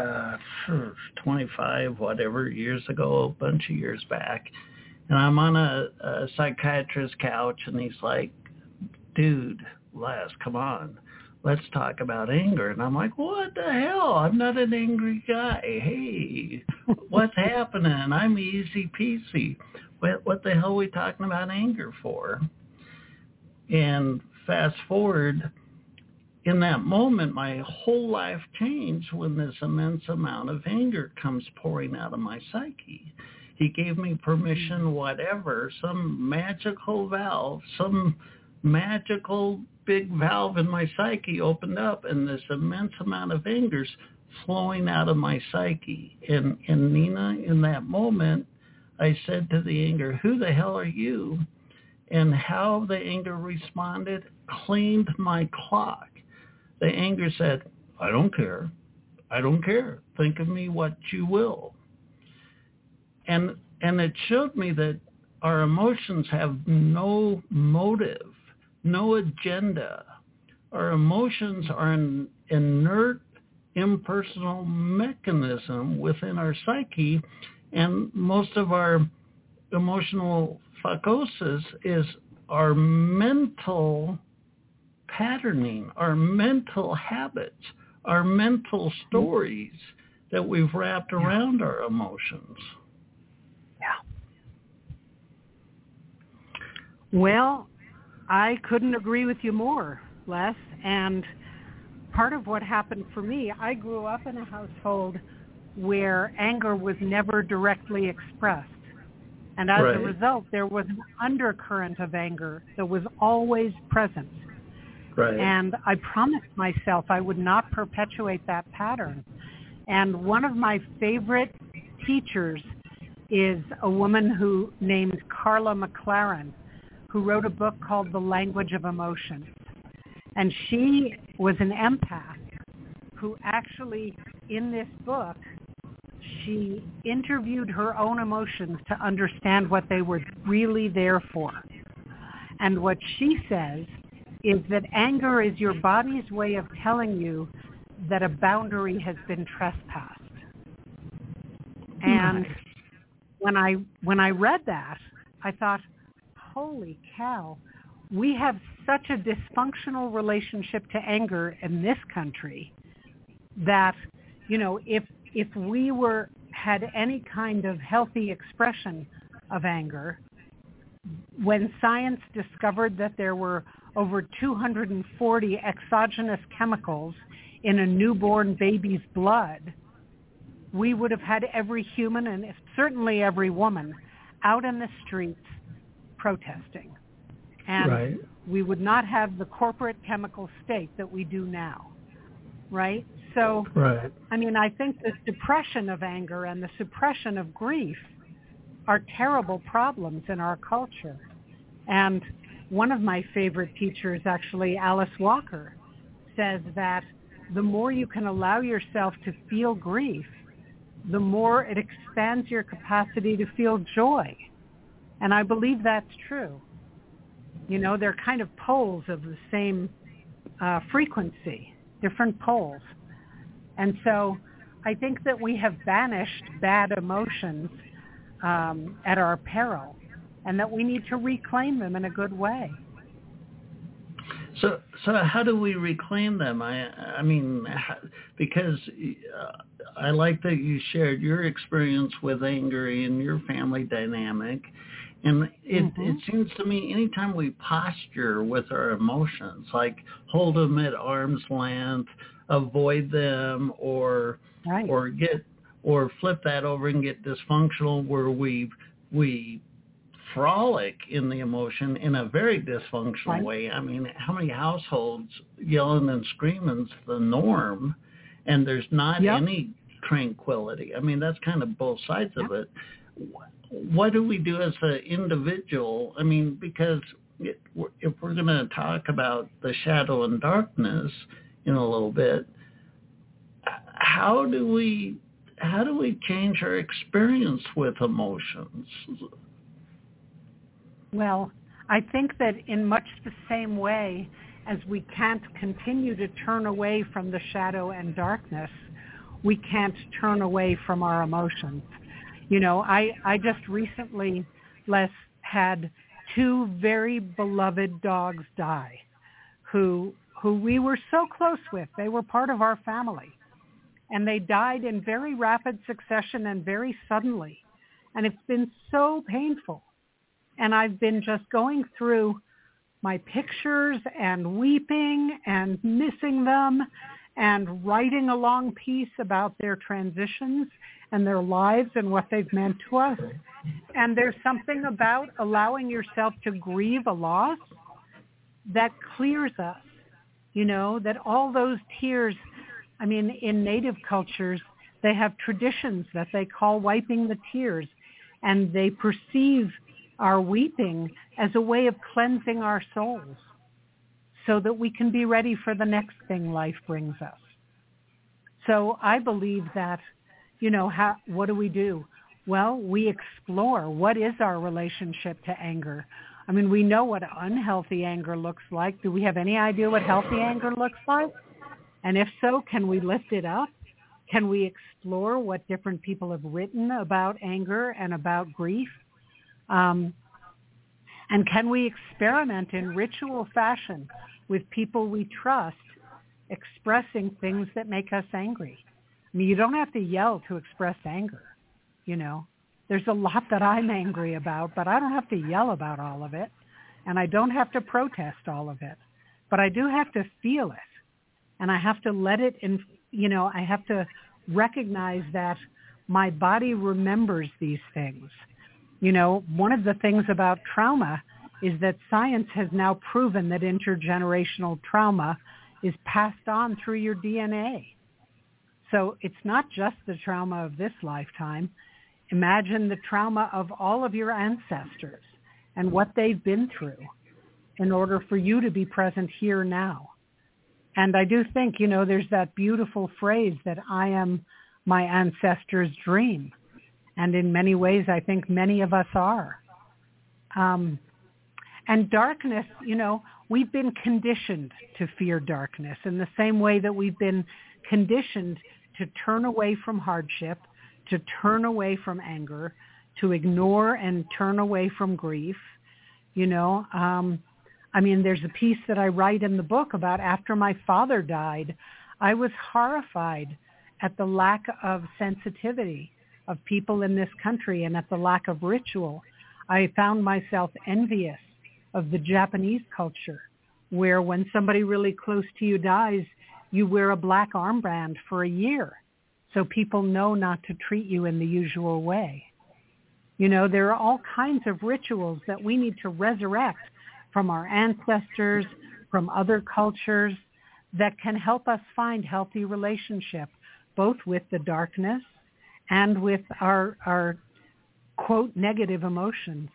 25 whatever years ago, a bunch of years back, and I'm on a psychiatrist's couch, and he's like, "Dude, Les, come on, let's talk about anger." And I'm like, "What the hell? I'm not an angry guy. Hey, what's happening? I'm easy peasy. What the hell are we talking about anger for?" And fast forward, in that moment, my whole life changed when this immense amount of anger comes pouring out of my psyche. He gave me permission, whatever, some magical valve, some magical big valve in my psyche opened up, and this immense amount of anger's flowing out of my psyche. And Nina, in that moment, I said to the anger, "Who the hell are you?" And how the anger responded cleaned my clock. The anger said, "I don't care. I don't care. Think of me what you will." And it showed me that our emotions have no motive, no agenda. Our emotions are an inert, impersonal mechanism within our psyche, and most of our emotional psychosis is our mental patterning, our mental habits, our mental stories that we've wrapped around our emotions. Yeah. Well, I couldn't agree with you more, Les. And part of what happened for me, I grew up in a household where anger was never directly expressed. And as a result, there was an undercurrent of anger that was always present. Right. And I promised myself I would not perpetuate that pattern. And one of my favorite teachers is a woman who named Carla McLaren, who wrote a book called The Language of Emotion. And she was an empath who actually, in this book, she interviewed her own emotions to understand what they were really there for. And what she says is that anger is your body's way of telling you that a boundary has been trespassed. And when I read that, I thought, holy cow, we have such a dysfunctional relationship to anger in this country that, you know, if we had any kind of healthy expression of anger, when science discovered that there were over 240 exogenous chemicals in a newborn baby's blood, we would have had every human and certainly every woman out in the streets protesting. And we would not have the corporate chemical state that we do now, right? So, I mean, I think the suppression of anger and the suppression of grief are terrible problems in our culture. And one of my favorite teachers, actually, Alice Walker, says that the more you can allow yourself to feel grief, the more it expands your capacity to feel joy. And I believe that's true. You know, they're kind of poles of the same frequency, different poles. And so I think that we have banished bad emotions at our peril, and that we need to reclaim them in a good way. So how do we reclaim them? I mean, because I like that you shared your experience with anger in your family dynamic. And it seems to me anytime we posture with our emotions, like hold them at arm's length, avoid them, or flip that over and get dysfunctional where we frolic in the emotion in a very dysfunctional way. I mean, how many households yelling and screaming is the norm, and there's not any tranquility? I mean, that's kind of both sides of it. What do we do as an individual? I mean, because if we're going to talk about the shadow and darkness in a little bit, how do we change our experience with emotions? Well, I think that in much the same way as we can't continue to turn away from the shadow and darkness, we can't turn away from our emotions. You know, I just recently, Les, had two very beloved dogs die who we were so close with. They were part of our family. And they died in very rapid succession and very suddenly. And it's been so painful. And I've been just going through my pictures and weeping and missing them and writing a long piece about their transitions and their lives and what they've meant to us. And there's something about allowing yourself to grieve a loss that clears us, you know, that all those tears, I mean, in Native cultures, they have traditions that they call wiping the tears, and they perceive our weeping as a way of cleansing our souls so that we can be ready for the next thing life brings us. So I believe that, you know, what do we do? Well, we explore what is our relationship to anger. I mean, we know what unhealthy anger looks like. Do we have any idea what healthy anger looks like? And if so, can we lift it up? Can we explore what different people have written about anger and about grief? And can we experiment in ritual fashion with people we trust expressing things that make us angry. I mean, you don't have to yell to express anger, you know. There's a lot that I'm angry about, but I don't have to yell about all of it, and I don't have to protest all of it. But I do have to feel it, and I have to let it in, you know, I have to recognize that my body remembers these things. You know, one of the things about trauma is that science has now proven that intergenerational trauma is passed on through your DNA. So it's not just the trauma of this lifetime. Imagine the trauma of all of your ancestors and what they've been through in order for you to be present here now. And I do think, you know, there's that beautiful phrase that I am my ancestors' dream. And in many ways, I think many of us are. And darkness, you know, we've been conditioned to fear darkness in the same way that we've been conditioned to turn away from hardship, to turn away from anger, to ignore and turn away from grief. You know, I mean, there's a piece that I write in the book about after my father died, I was horrified at the lack of sensitivity of people in this country and at the lack of ritual. I found myself envious of the Japanese culture, where when somebody really close to you dies, you wear a black armband for a year so people know not to treat you in the usual way. You know, there are all kinds of rituals that we need to resurrect from our ancestors, from other cultures, that can help us find healthy relationship, both with the darkness and with our quote, negative emotions.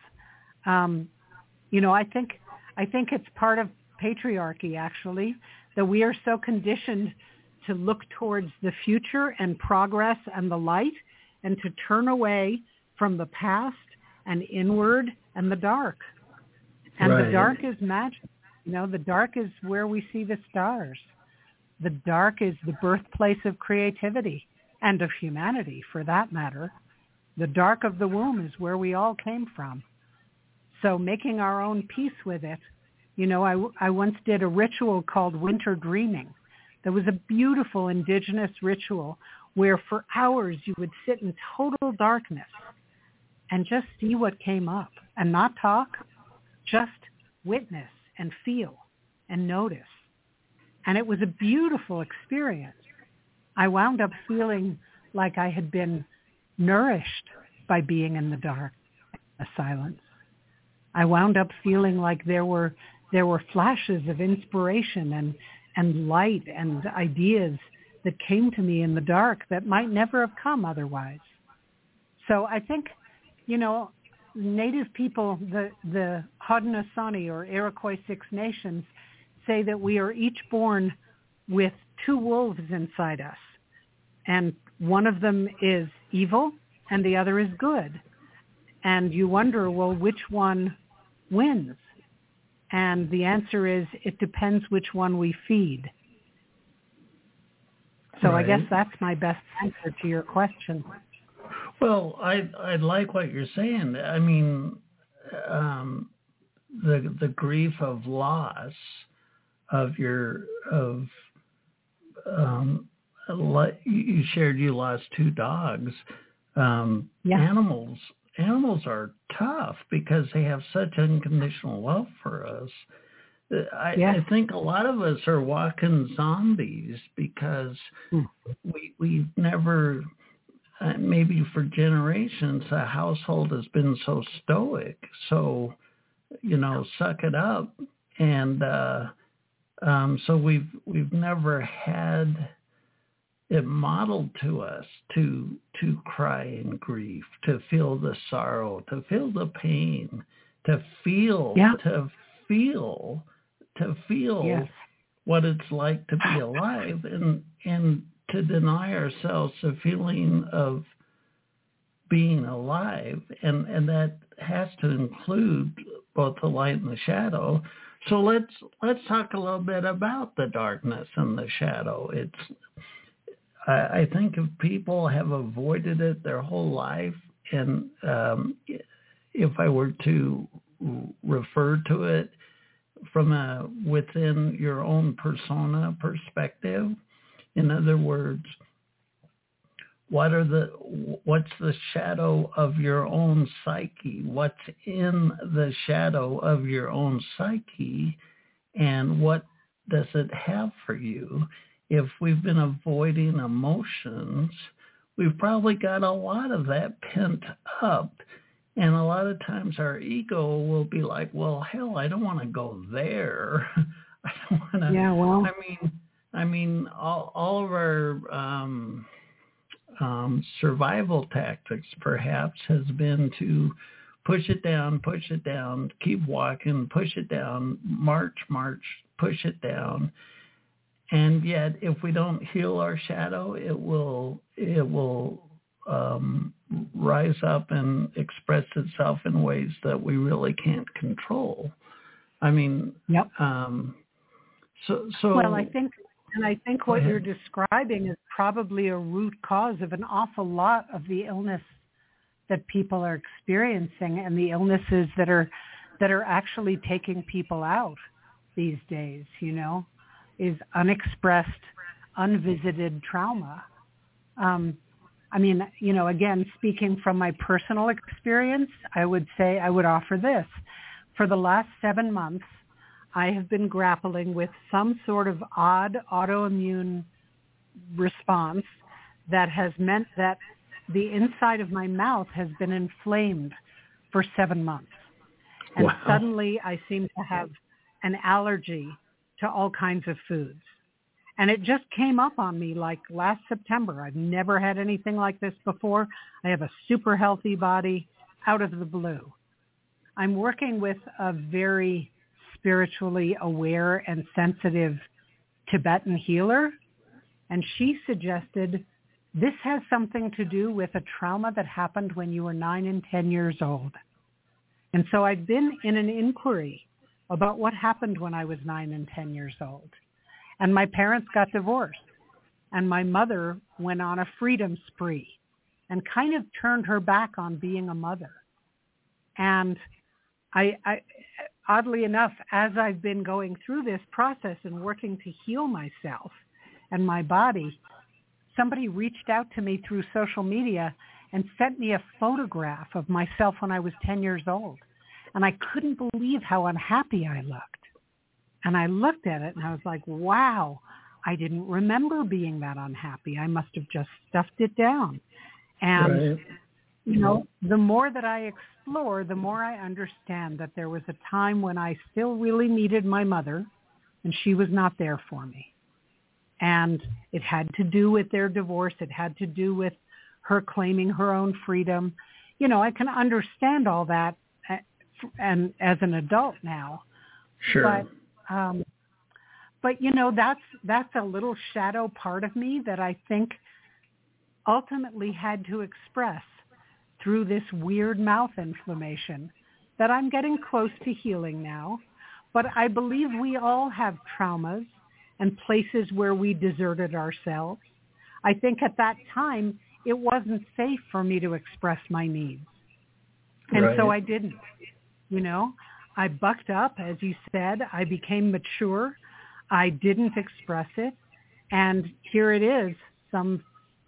You know, I think it's part of patriarchy, actually, that we are so conditioned to look towards the future and progress and the light, and to turn away from the past and inward and the dark. And right. The dark is magic. You know, the dark is where we see the stars. The dark is the birthplace of creativity and of humanity, for that matter. The dark of the womb is where we all came from. So making our own peace with it. You know, I once did a ritual called winter dreaming. There was a beautiful indigenous ritual where for hours you would sit in total darkness and just see what came up and not talk, just witness and feel and notice. And it was a beautiful experience. I wound up feeling like I had been nourished by being in the dark, the silence. I wound up feeling like there were flashes of inspiration and light and ideas that came to me in the dark that might never have come otherwise. So I think, you know, Native people, the Haudenosaunee or Iroquois Six Nations, say that we are each born with two wolves inside us. And one of them is evil and the other is good. And you wonder, well, which one wins? And the answer is, it depends which one we feed. So right. I guess that's my best answer to your question. Well, I like what you're saying. I mean, the grief of loss of you shared you lost two dogs. Yeah. Animals are tough because they have such unconditional love for us. I think a lot of us are walking zombies because we've never, maybe for generations, the household has been so stoic. So, you know, suck it up. And so we've never had it modeled to us to cry in grief, to feel the sorrow, to feel the pain, to feel yes. what it's like to be alive, and to deny ourselves the feeling of being alive, and that has to include both the light and the shadow. So let's talk a little bit about the darkness and the shadow. I think if people have avoided it their whole life, and if I were to refer to it, within your own persona perspective. In other words, what's the shadow of your own psyche? What's in the shadow of your own psyche, and what does it have for you? If we've been avoiding emotions, we've probably got a lot of that pent up. And a lot of times our ego will be like, well, hell, I don't want to go there. I don't want to. Yeah, well. I mean, all of our survival tactics perhaps has been to push it down, keep walking, push it down, march, push it down. And yet, if we don't heal our shadow, it will rise up and express itself in ways that we really can't control. I mean, yep. So well, I think what you're describing is probably a root cause of an awful lot of the illness that people are experiencing, and the illnesses that are actually taking people out these days, is unexpressed, unvisited trauma. I mean, again, speaking from my personal experience, I would offer this. For the last 7 months, I have been grappling with some sort of odd autoimmune response that has meant that the inside of my mouth has been inflamed for 7 months. And wow. Suddenly I seem to have an allergy to all kinds of foods. And it just came up on me like last September. I've never had anything like this before. I have a super healthy body out of the blue. I'm working with a very spiritually aware and sensitive Tibetan healer, and she suggested this has something to do with a trauma that happened when you were 9 and 10 years old. And so I've been in an inquiry about what happened when I was 9 and 10 years old. And my parents got divorced, and my mother went on a freedom spree and kind of turned her back on being a mother. And I oddly enough, as I've been going through this process and working to heal myself and my body, somebody reached out to me through social media and sent me a photograph of myself when I was 10 years old. And I couldn't believe how unhappy I looked. And I looked at it and I was like, wow, I didn't remember being that unhappy. I must have just stuffed it down. And, right. The more that I explore, the more I understand that there was a time when I still really needed my mother and she was not there for me. And it had to do with their divorce. It had to do with her claiming her own freedom. I can understand all that and as an adult now. Sure. But that's a little shadow part of me that I think ultimately had to express through this weird mouth inflammation that I'm getting close to healing now. But I believe we all have traumas and places where we deserted ourselves. I think at that time, it wasn't safe for me to express my needs. And so I didn't, I bucked up, as you said. I became mature. I didn't express it. And here it is, some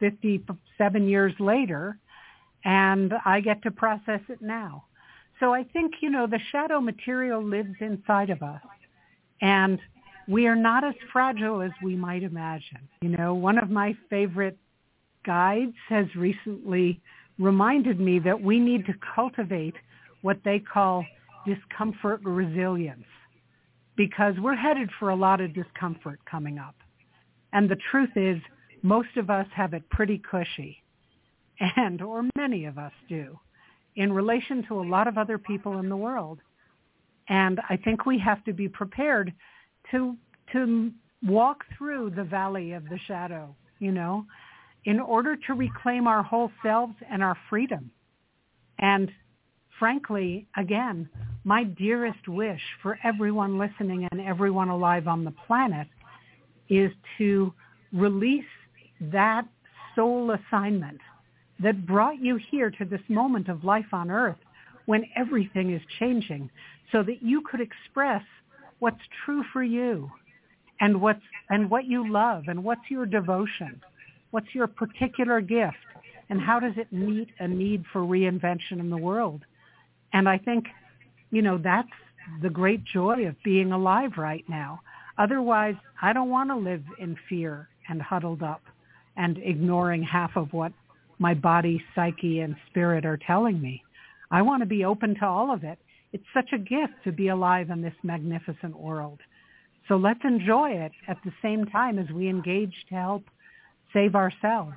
57 years later, and I get to process it now. So I think, the shadow material lives inside of us. And we are not as fragile as we might imagine. One of my favorite guides has recently reminded me that we need to cultivate what they call discomfort resilience, because we're headed for a lot of discomfort coming up. And the truth is, most of us have it pretty cushy, or many of us do, in relation to a lot of other people in the world. And I think we have to be prepared to walk through the valley of the shadow, in order to reclaim our whole selves and our freedom. And frankly, again, my dearest wish for everyone listening and everyone alive on the planet is to release that soul assignment that brought you here to this moment of life on earth when everything is changing, so that you could express what's true for you, and what you love, and what's your devotion, what's your particular gift, and how does it meet a need for reinvention in the world. And I think, that's the great joy of being alive right now. Otherwise, I don't want to live in fear and huddled up and ignoring half of what my body, psyche, and spirit are telling me. I want to be open to all of it. It's such a gift to be alive in this magnificent world. So let's enjoy it at the same time as we engage to help save ourselves.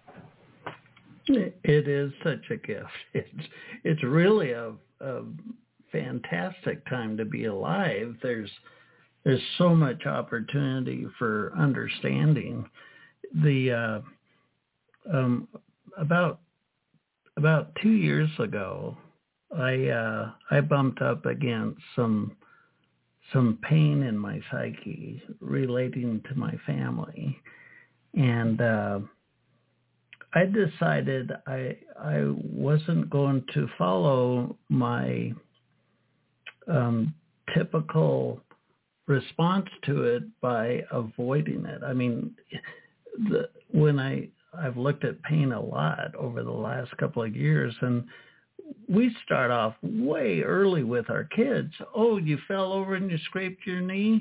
It is such a gift. It's really a fantastic time to be alive. There's so much opportunity for understanding. About 2 years ago, I bumped up against some pain in my psyche relating to my family, and I decided I wasn't going to follow my typical response to it by avoiding it. I mean, when I've looked at pain a lot over the last couple of years, and we start off way early with our kids. Oh, you fell over and you scraped your knee,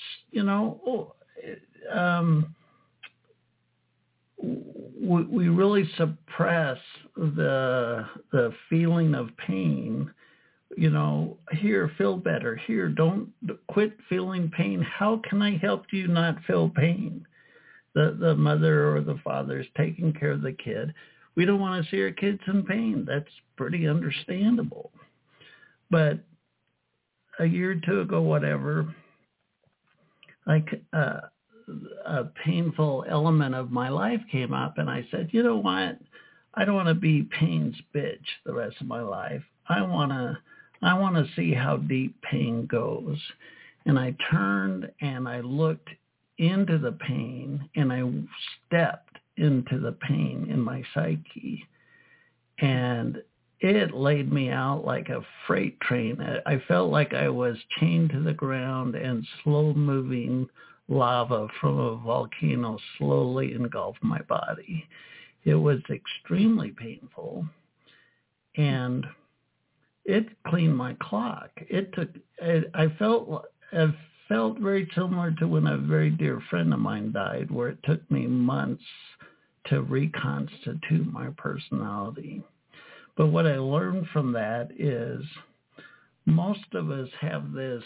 we really suppress the feeling of pain. Here, feel better. Here, don't quit feeling pain. How can I help you not feel pain? The mother or the father is taking care of the kid. We don't want to see our kids in pain. That's pretty understandable. But a year or two ago, whatever, a painful element of my life came up, and I said, you know what? I don't want to be pain's bitch the rest of my life. I want to see how deep pain goes. And I turned and I looked into the pain, and I stepped into the pain in my psyche, and it laid me out like a freight train. I felt like I was chained to the ground, and slow-moving lava from a volcano slowly engulfed my body. It was extremely painful, and it cleaned my clock. I felt very similar to when a very dear friend of mine died, where it took me months to reconstitute my personality. But what I learned from that is most of us have this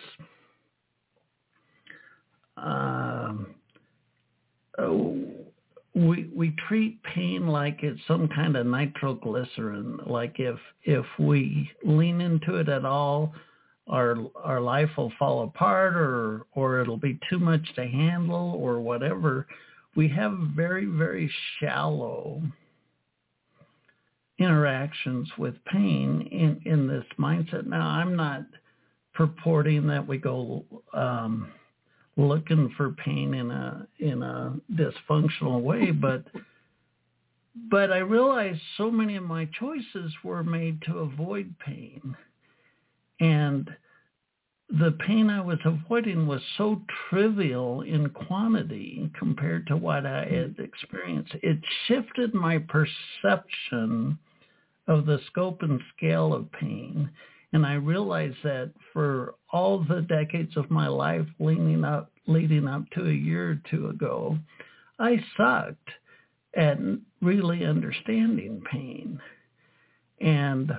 we treat pain like it's some kind of nitroglycerin. Like if we lean into it at all, our life will fall apart, or it'll be too much to handle, or whatever. We have very, very shallow interactions with pain in this mindset. Now, I'm not purporting that we go looking for pain in a dysfunctional way, but I realized so many of my choices were made to avoid pain. And the pain I was avoiding was so trivial in quantity compared to what I had experienced. It shifted my perception of the scope and scale of pain. And I realized that for all the decades of my life leading up to a year or two ago, I sucked at really understanding pain. And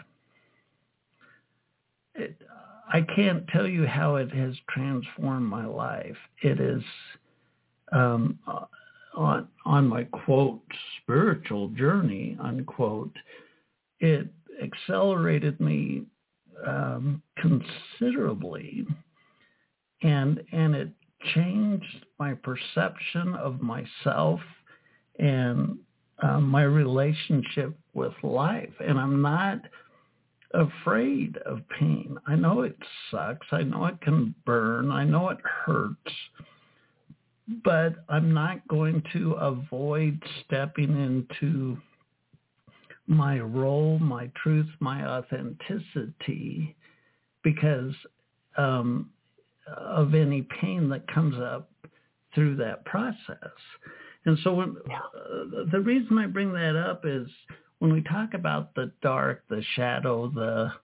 I can't tell you how it has transformed my life. It is on my, quote, spiritual journey, unquote, it accelerated me considerably, and it changed my perception of myself and my relationship with life. And I'm not afraid of pain. I know it sucks. I know it can burn. I know it hurts. But I'm not going to avoid stepping into my role, my truth, my authenticity, because of any pain that comes up through that process. And so the reason I bring that up is when we talk about the dark, the shadow, the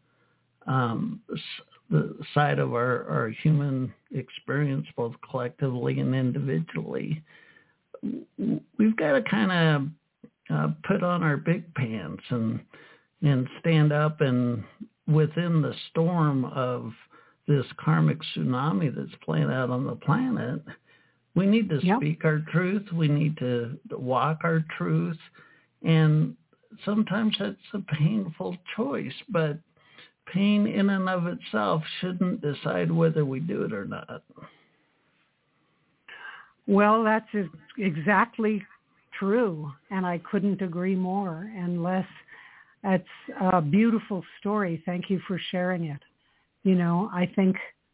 side of our human experience, both collectively and individually, we've got to kind of put on our big pants and stand up, and within the storm of this karmic tsunami that's playing out on the planet, we need to speak our truth. We need to walk our truth. And sometimes that's a painful choice, but pain in and of itself shouldn't decide whether we do it or not. Well, that's exactly true, and I couldn't agree more. And Les, that's a beautiful story. Thank you for sharing it. You know, I think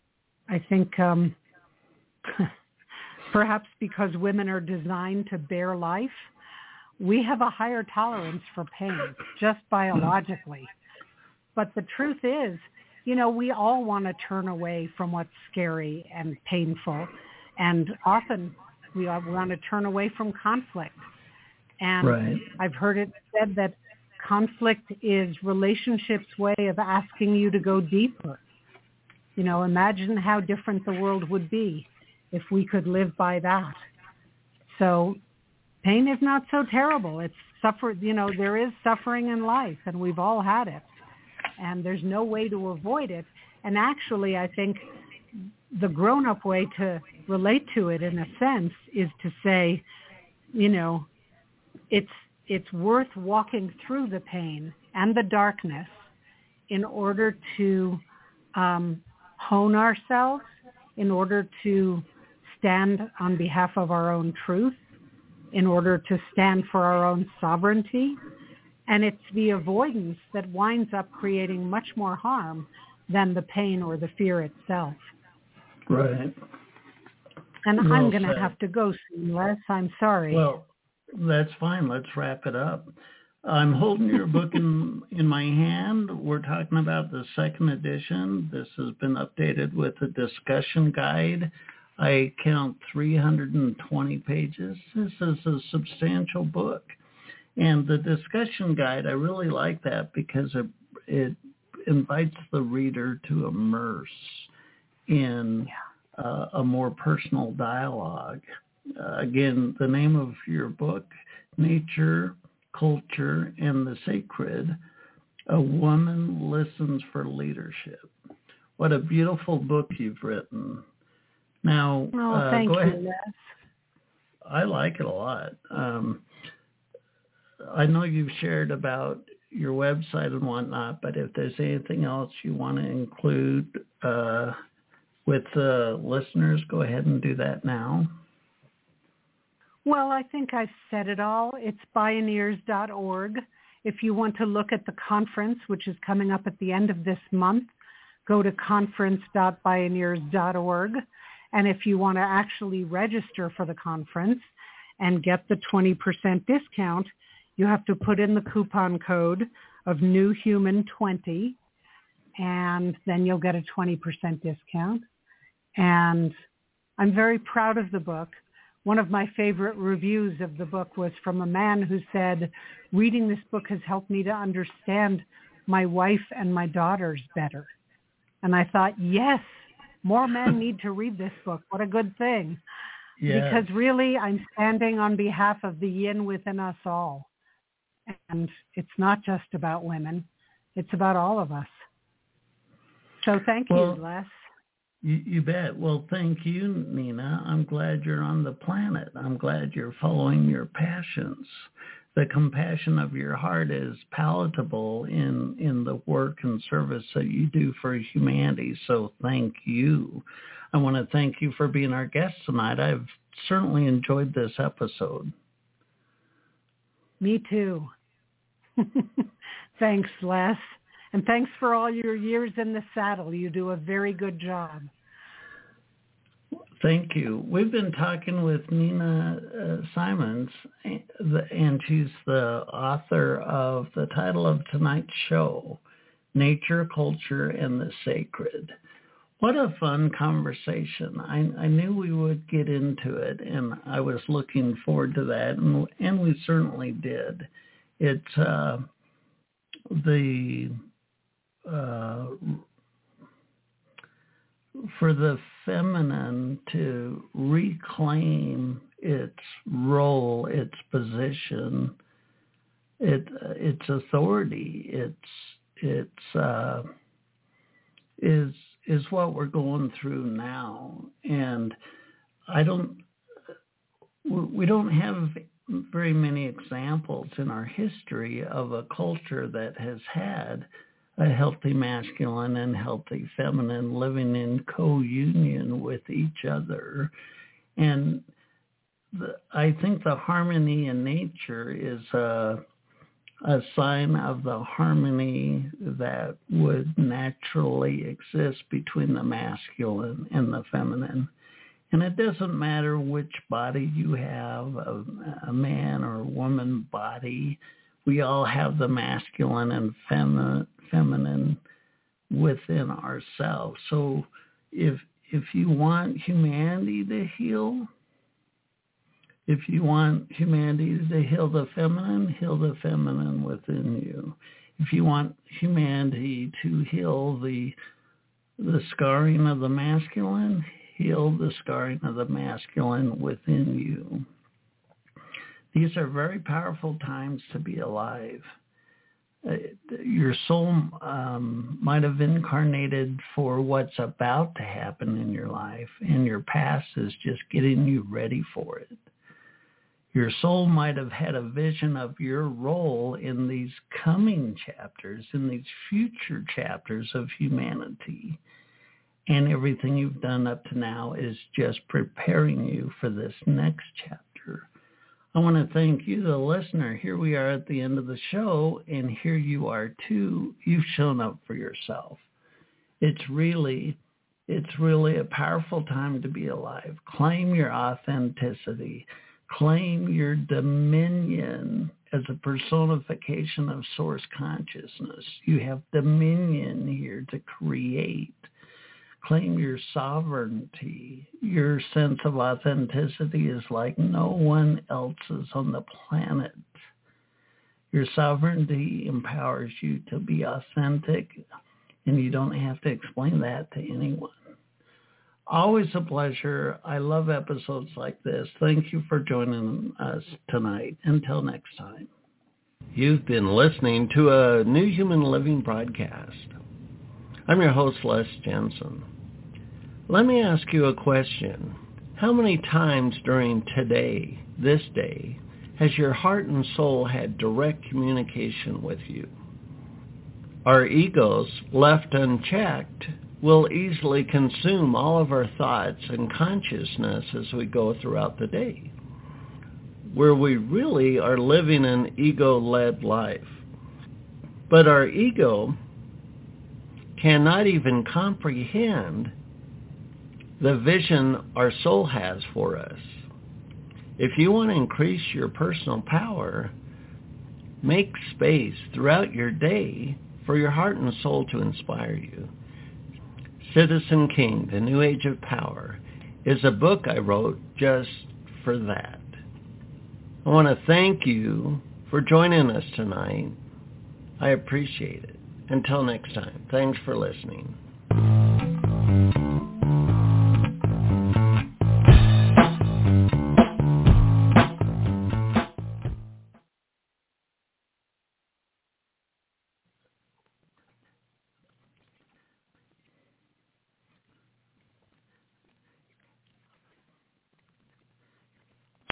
perhaps because women are designed to bear life, we have a higher tolerance for pain, just biologically. But the truth is, you know, we all want to turn away from what's scary and painful. And often we want to turn away from conflict. And I've heard it said that conflict is relationships' way of asking you to go deeper. You know, imagine how different the world would be if we could live by that. So pain is not so terrible. It's there is suffering in life, and we've all had it. And there's no way to avoid it. And actually, I think the grown-up way to relate to it, in a sense, is to say, you know, it's worth walking through the pain and the darkness in order to hone ourselves, in order to stand on behalf of our own truth, in order to stand for our own sovereignty. And it's the avoidance that winds up creating much more harm than the pain or the fear itself. Right. And I'm going to have to go soon, Les. I'm sorry. Well, that's fine. Let's wrap it up. I'm holding your book in my hand. We're talking about the second edition. This has been updated with a discussion guide. I count 320 pages. This is a substantial book. And the discussion guide, I really like that because it invites the reader to immerse in a more personal dialogue. Again, the name of your book, Nature, Culture, and the Sacred, A Woman Listens for Leadership. What a beautiful book you've written. Now, thank go ahead. you, Les. I like it a lot. I know you've shared about your website and whatnot, but if there's anything else you want to include with the listeners, go ahead and do that now. Well, I think I've said it all. It's bioneers.org. If you want to look at the conference, which is coming up at the end of this month, go to conference.bioneers.org. And if you want to actually register for the conference and get the 20% discount, you have to put in the coupon code of NewHuman20, and then you'll get a 20% discount. And I'm very proud of the book. One of my favorite reviews of the book was from a man who said, reading this book has helped me to understand my wife and my daughters better. And I thought, yes, more men need to read this book. What a good thing. Yes. Because really, I'm standing on behalf of the yin within us all. And it's not just about women. It's about all of us. So thank you, Les. You bet. Well, thank you, Nina. I'm glad you're on the planet. I'm glad you're following your passions. The compassion of your heart is palatable in the work and service that you do for humanity. So thank you. I want to thank you for being our guest tonight. I've certainly enjoyed this episode. Me too. Thanks, Les. And thanks for all your years in the saddle. You do a very good job. Thank you. We've been talking with Nina Simons, and she's the author of the title of tonight's show, Nature, Culture, and the Sacred. What a fun conversation. I knew we would get into it, and I was looking forward to that, and we certainly did. It's for the feminine to reclaim its role, its position, its authority, is what we're going through now. And we don't have very many examples in our history of a culture that has had a healthy masculine and healthy feminine living in co-union with each other. And I think the harmony in nature is a sign of the harmony that would naturally exist between the masculine and the feminine. And it doesn't matter which body you have, a man or a woman body. We all have the masculine and feminine within ourselves. So if you want humanity to heal, if you want humanity to heal the feminine within you. If you want humanity to heal the scarring of the masculine, heal the scarring of the masculine within you. These are very powerful times to be alive. Your soul might have incarnated for what's about to happen in your life, and your past is just getting you ready for it. Your soul might have had a vision of your role in these coming chapters, in these future chapters of humanity. And everything you've done up to now is just preparing you for this next chapter. I want to thank you, the listener. Here we are at the end of the show, and here you are too. You've shown up for yourself. It's really a powerful time to be alive. Claim your authenticity. Claim your dominion as a personification of source consciousness. You have dominion here to create. Claim your sovereignty. Your sense of authenticity is like no one else's on the planet. Your sovereignty empowers you to be authentic, and you don't have to explain that to anyone. Always a pleasure. I love episodes like this. Thank you for joining us tonight. Until next time. You've been listening to a New Human Living broadcast. I'm your host, Les Jensen. Let me ask you a question. How many times during today, this day, has your heart and soul had direct communication with you? Our egos, left unchecked, will easily consume all of our thoughts and consciousness as we go throughout the day, where we really are living an ego-led life. But our ego cannot even comprehend the vision our soul has for us. If you want to increase your personal power, make space throughout your day for your heart and soul to inspire you. Citizen King, The New Age of Power, is a book I wrote just for that. I want to thank you for joining us tonight. I appreciate it. Until next time, thanks for listening.